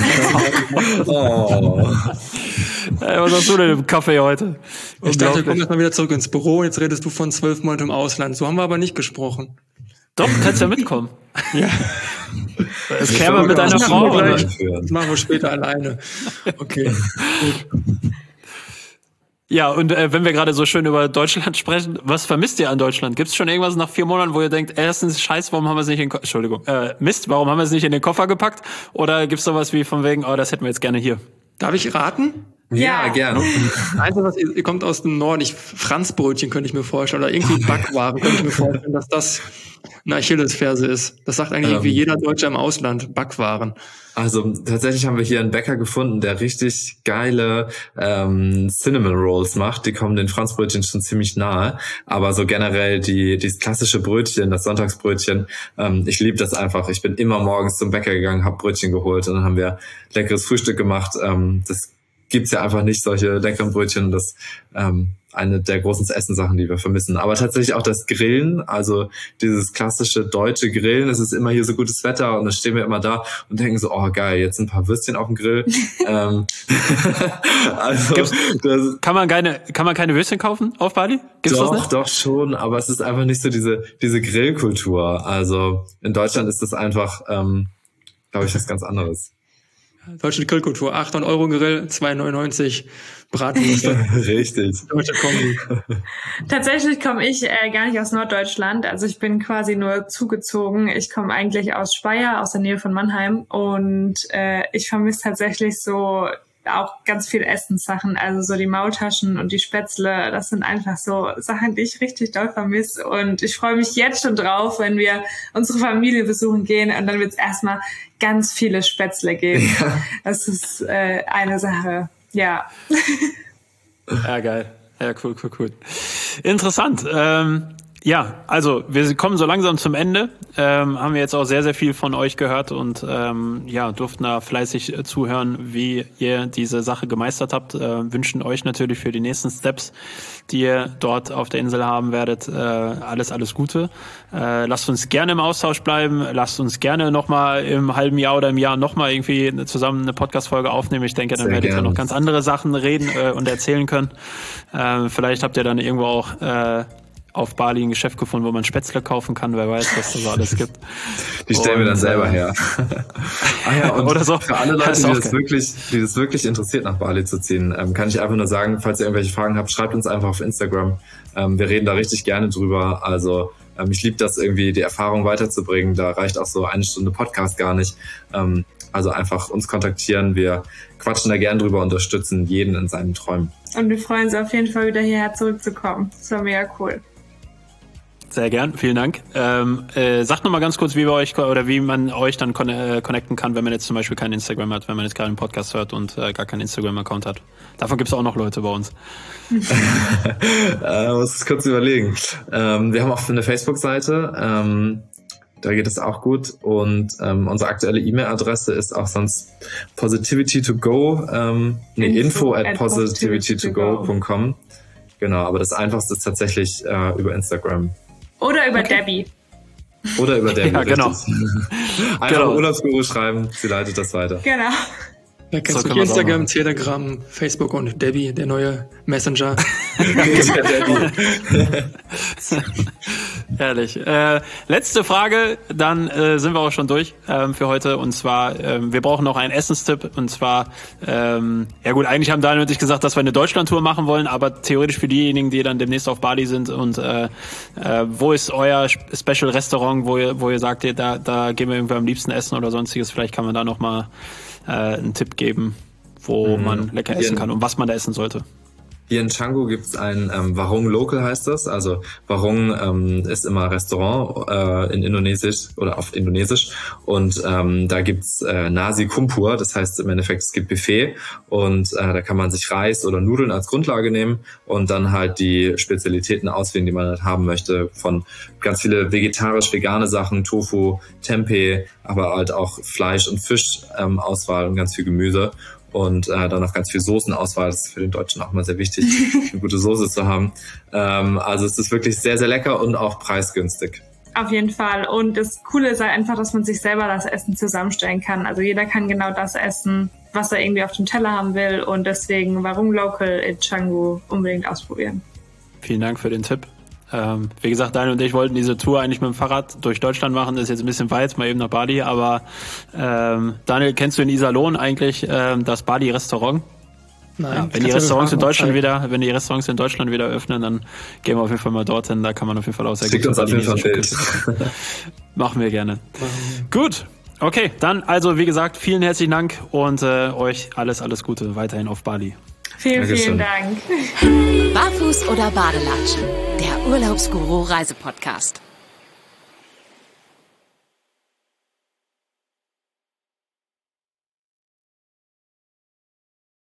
Hey, was hast du denn im Kaffee heute? Ich dachte, wir kommen jetzt mal wieder zurück ins Büro und jetzt redest du von 12 Monaten im Ausland. So haben wir aber nicht gesprochen. Doch, kannst ja mitkommen. Ja. Das käme mit deiner Frau, oder? Das machen wir später alleine. Okay, gut. Ja, und wenn wir gerade so schön über Deutschland sprechen, was vermisst ihr an Deutschland? Gibt es schon irgendwas nach 4 Monaten, wo ihr denkt, erstens, scheiß, warum haben wir es nicht Mist, warum haben wir es nicht in den Koffer gepackt? Oder gibt es sowas wie von wegen, oh, das hätten wir jetzt gerne hier? Darf ich raten? Ja, gerne. Ihr kommt aus dem Norden, Franzbrötchen könnte ich mir vorstellen, oder irgendwie Backwaren könnte ich mir vorstellen, dass das eine Achillesferse ist. Das sagt eigentlich irgendwie jeder Deutsche im Ausland, Backwaren. Also tatsächlich haben wir hier einen Bäcker gefunden, der richtig geile Cinnamon Rolls macht. Die kommen den Franzbrötchen schon ziemlich nahe. Aber so generell dieses klassische Brötchen, das Sonntagsbrötchen, ich liebe das einfach. Ich bin immer morgens zum Bäcker gegangen, habe Brötchen geholt und dann haben wir leckeres Frühstück gemacht. Das gibt's ja einfach nicht, solche leckeren Brötchen. Das eine der großen Essensachen, die wir vermissen. Aber tatsächlich auch das Grillen, also dieses klassische deutsche Grillen. Es ist immer hier so gutes Wetter und dann stehen wir immer da und denken so, oh geil, jetzt ein paar Würstchen auf dem Grill. Also kann man keine Würstchen kaufen auf Bali? Gibt's das nicht? Doch schon, aber es ist einfach nicht so diese Grillkultur. Also in Deutschland ist das einfach, glaube ich, was ganz anderes. Deutsche Grillkultur, 800 € Grill, 2,99 Bratwürste. Richtig. Deutsche Kombi. Tatsächlich komme ich gar nicht aus Norddeutschland, also ich bin quasi nur zugezogen. Ich komme eigentlich aus Speyer, aus der Nähe von Mannheim und ich vermisse tatsächlich so auch ganz viel Essenssachen, also so die Maultaschen und die Spätzle, das sind einfach so Sachen, die ich richtig doll vermisse und ich freue mich jetzt schon drauf, wenn wir unsere Familie besuchen gehen und dann wird es erstmal ganz viele Spätzle geben. Ja. Das ist eine Sache, ja. Ja, geil. Ja, cool. Interessant. Ja, also wir kommen so langsam zum Ende. Haben wir jetzt auch sehr, sehr viel von euch gehört und durften da fleißig zuhören, wie ihr diese Sache gemeistert habt. Wünschen euch natürlich für die nächsten Steps, die ihr dort auf der Insel haben werdet, alles Gute. Lasst uns gerne im Austausch bleiben. Lasst uns gerne nochmal im halben Jahr oder im Jahr nochmal irgendwie zusammen eine Podcast-Folge aufnehmen. Ich denke, dann werdet ihr noch ganz andere Sachen reden und erzählen können. Vielleicht habt ihr dann irgendwo auch auf Bali ein Geschäft gefunden, wo man Spätzle kaufen kann. Wer weiß, was da so alles gibt. Die stellen wir dann selber her. Und oder so. Für alle Leute, die das wirklich interessiert, nach Bali zu ziehen, kann ich einfach nur sagen, falls ihr irgendwelche Fragen habt, schreibt uns einfach auf Instagram. Wir reden da richtig gerne drüber. Also ich liebe das irgendwie, die Erfahrung weiterzubringen. Da reicht auch so 1 Stunde Podcast gar nicht. Also einfach uns kontaktieren. Wir quatschen da gern drüber, unterstützen jeden in seinen Träumen. Und wir freuen uns auf jeden Fall wieder hierher zurückzukommen. Das war mega cool. Sehr gern, vielen Dank. Sagt nochmal ganz kurz, wie man euch dann connecten kann, wenn man jetzt zum Beispiel kein Instagram hat, wenn man jetzt gerade einen Podcast hört und gar keinen Instagram-Account hat. Davon gibt es auch noch Leute bei uns. Muss ich kurz überlegen. Wir haben auch eine Facebook-Seite, da geht es auch gut und unsere aktuelle E-Mail-Adresse ist auch sonst positivity2go, info@positivitytogo.com. Genau, aber das Einfachste ist tatsächlich über Instagram. Oder über Debbie. Oder über Debbie, ja, genau. Einfach Urlaubsguru schreiben, sie leitet das weiter. Genau. Da kennst du Instagram, Telegram, Facebook und Debbie, der neue Messenger. Herrlich. Letzte Frage, dann sind wir auch schon durch für heute. Und zwar, wir brauchen noch einen Essenstipp. Und zwar, eigentlich haben Daniel und ich gesagt, dass wir eine Deutschland-Tour machen wollen, aber theoretisch für diejenigen, die dann demnächst auf Bali sind. Und wo ist euer Special-Restaurant, wo ihr sagt, da gehen wir irgendwie am liebsten essen oder sonstiges? Vielleicht kann man da nochmal einen Tipp geben, wo man lecker essen kann und was man da essen sollte. Hier in Canggu gibt's ein Warung Local heißt das. Also Warung ist immer Restaurant in Indonesisch oder auf Indonesisch. Und da gibt's Nasi Kumpur, das heißt im Endeffekt, es gibt Buffet und da kann man sich Reis oder Nudeln als Grundlage nehmen und dann halt die Spezialitäten auswählen, die man halt haben möchte. Von ganz viele vegetarisch-vegane Sachen, Tofu, Tempeh, aber halt auch Fleisch- und Fisch Auswahl und ganz viel Gemüse. Und dann noch ganz viel Soßenauswahl. Das ist für den Deutschen auch mal sehr wichtig, eine gute Soße zu haben. Also es ist wirklich sehr, sehr lecker und auch preisgünstig. Auf jeden Fall. Und das Coole ist halt einfach, dass man sich selber das Essen zusammenstellen kann. Also jeder kann genau das essen, was er irgendwie auf dem Teller haben will. Und deswegen Warung Local in Canggu unbedingt ausprobieren. Vielen Dank für den Tipp. Wie gesagt, Daniel und ich wollten diese Tour eigentlich mit dem Fahrrad durch Deutschland machen. Das ist jetzt ein bisschen weit, mal eben nach Bali. Aber Daniel, kennst du in Iserlohn eigentlich das Bali-Restaurant? Nein. Ja, wenn die Restaurants in Deutschland wieder öffnen, dann gehen wir auf jeden Fall mal dorthin. Da kann man auf jeden Fall auch sehr gut Machen wir gerne. Gut. Okay, dann also wie gesagt, vielen herzlichen Dank und euch alles Gute weiterhin auf Bali. Vielen Dank. Barfuß oder Badelatschen, der Urlaubsguru Reisepodcast.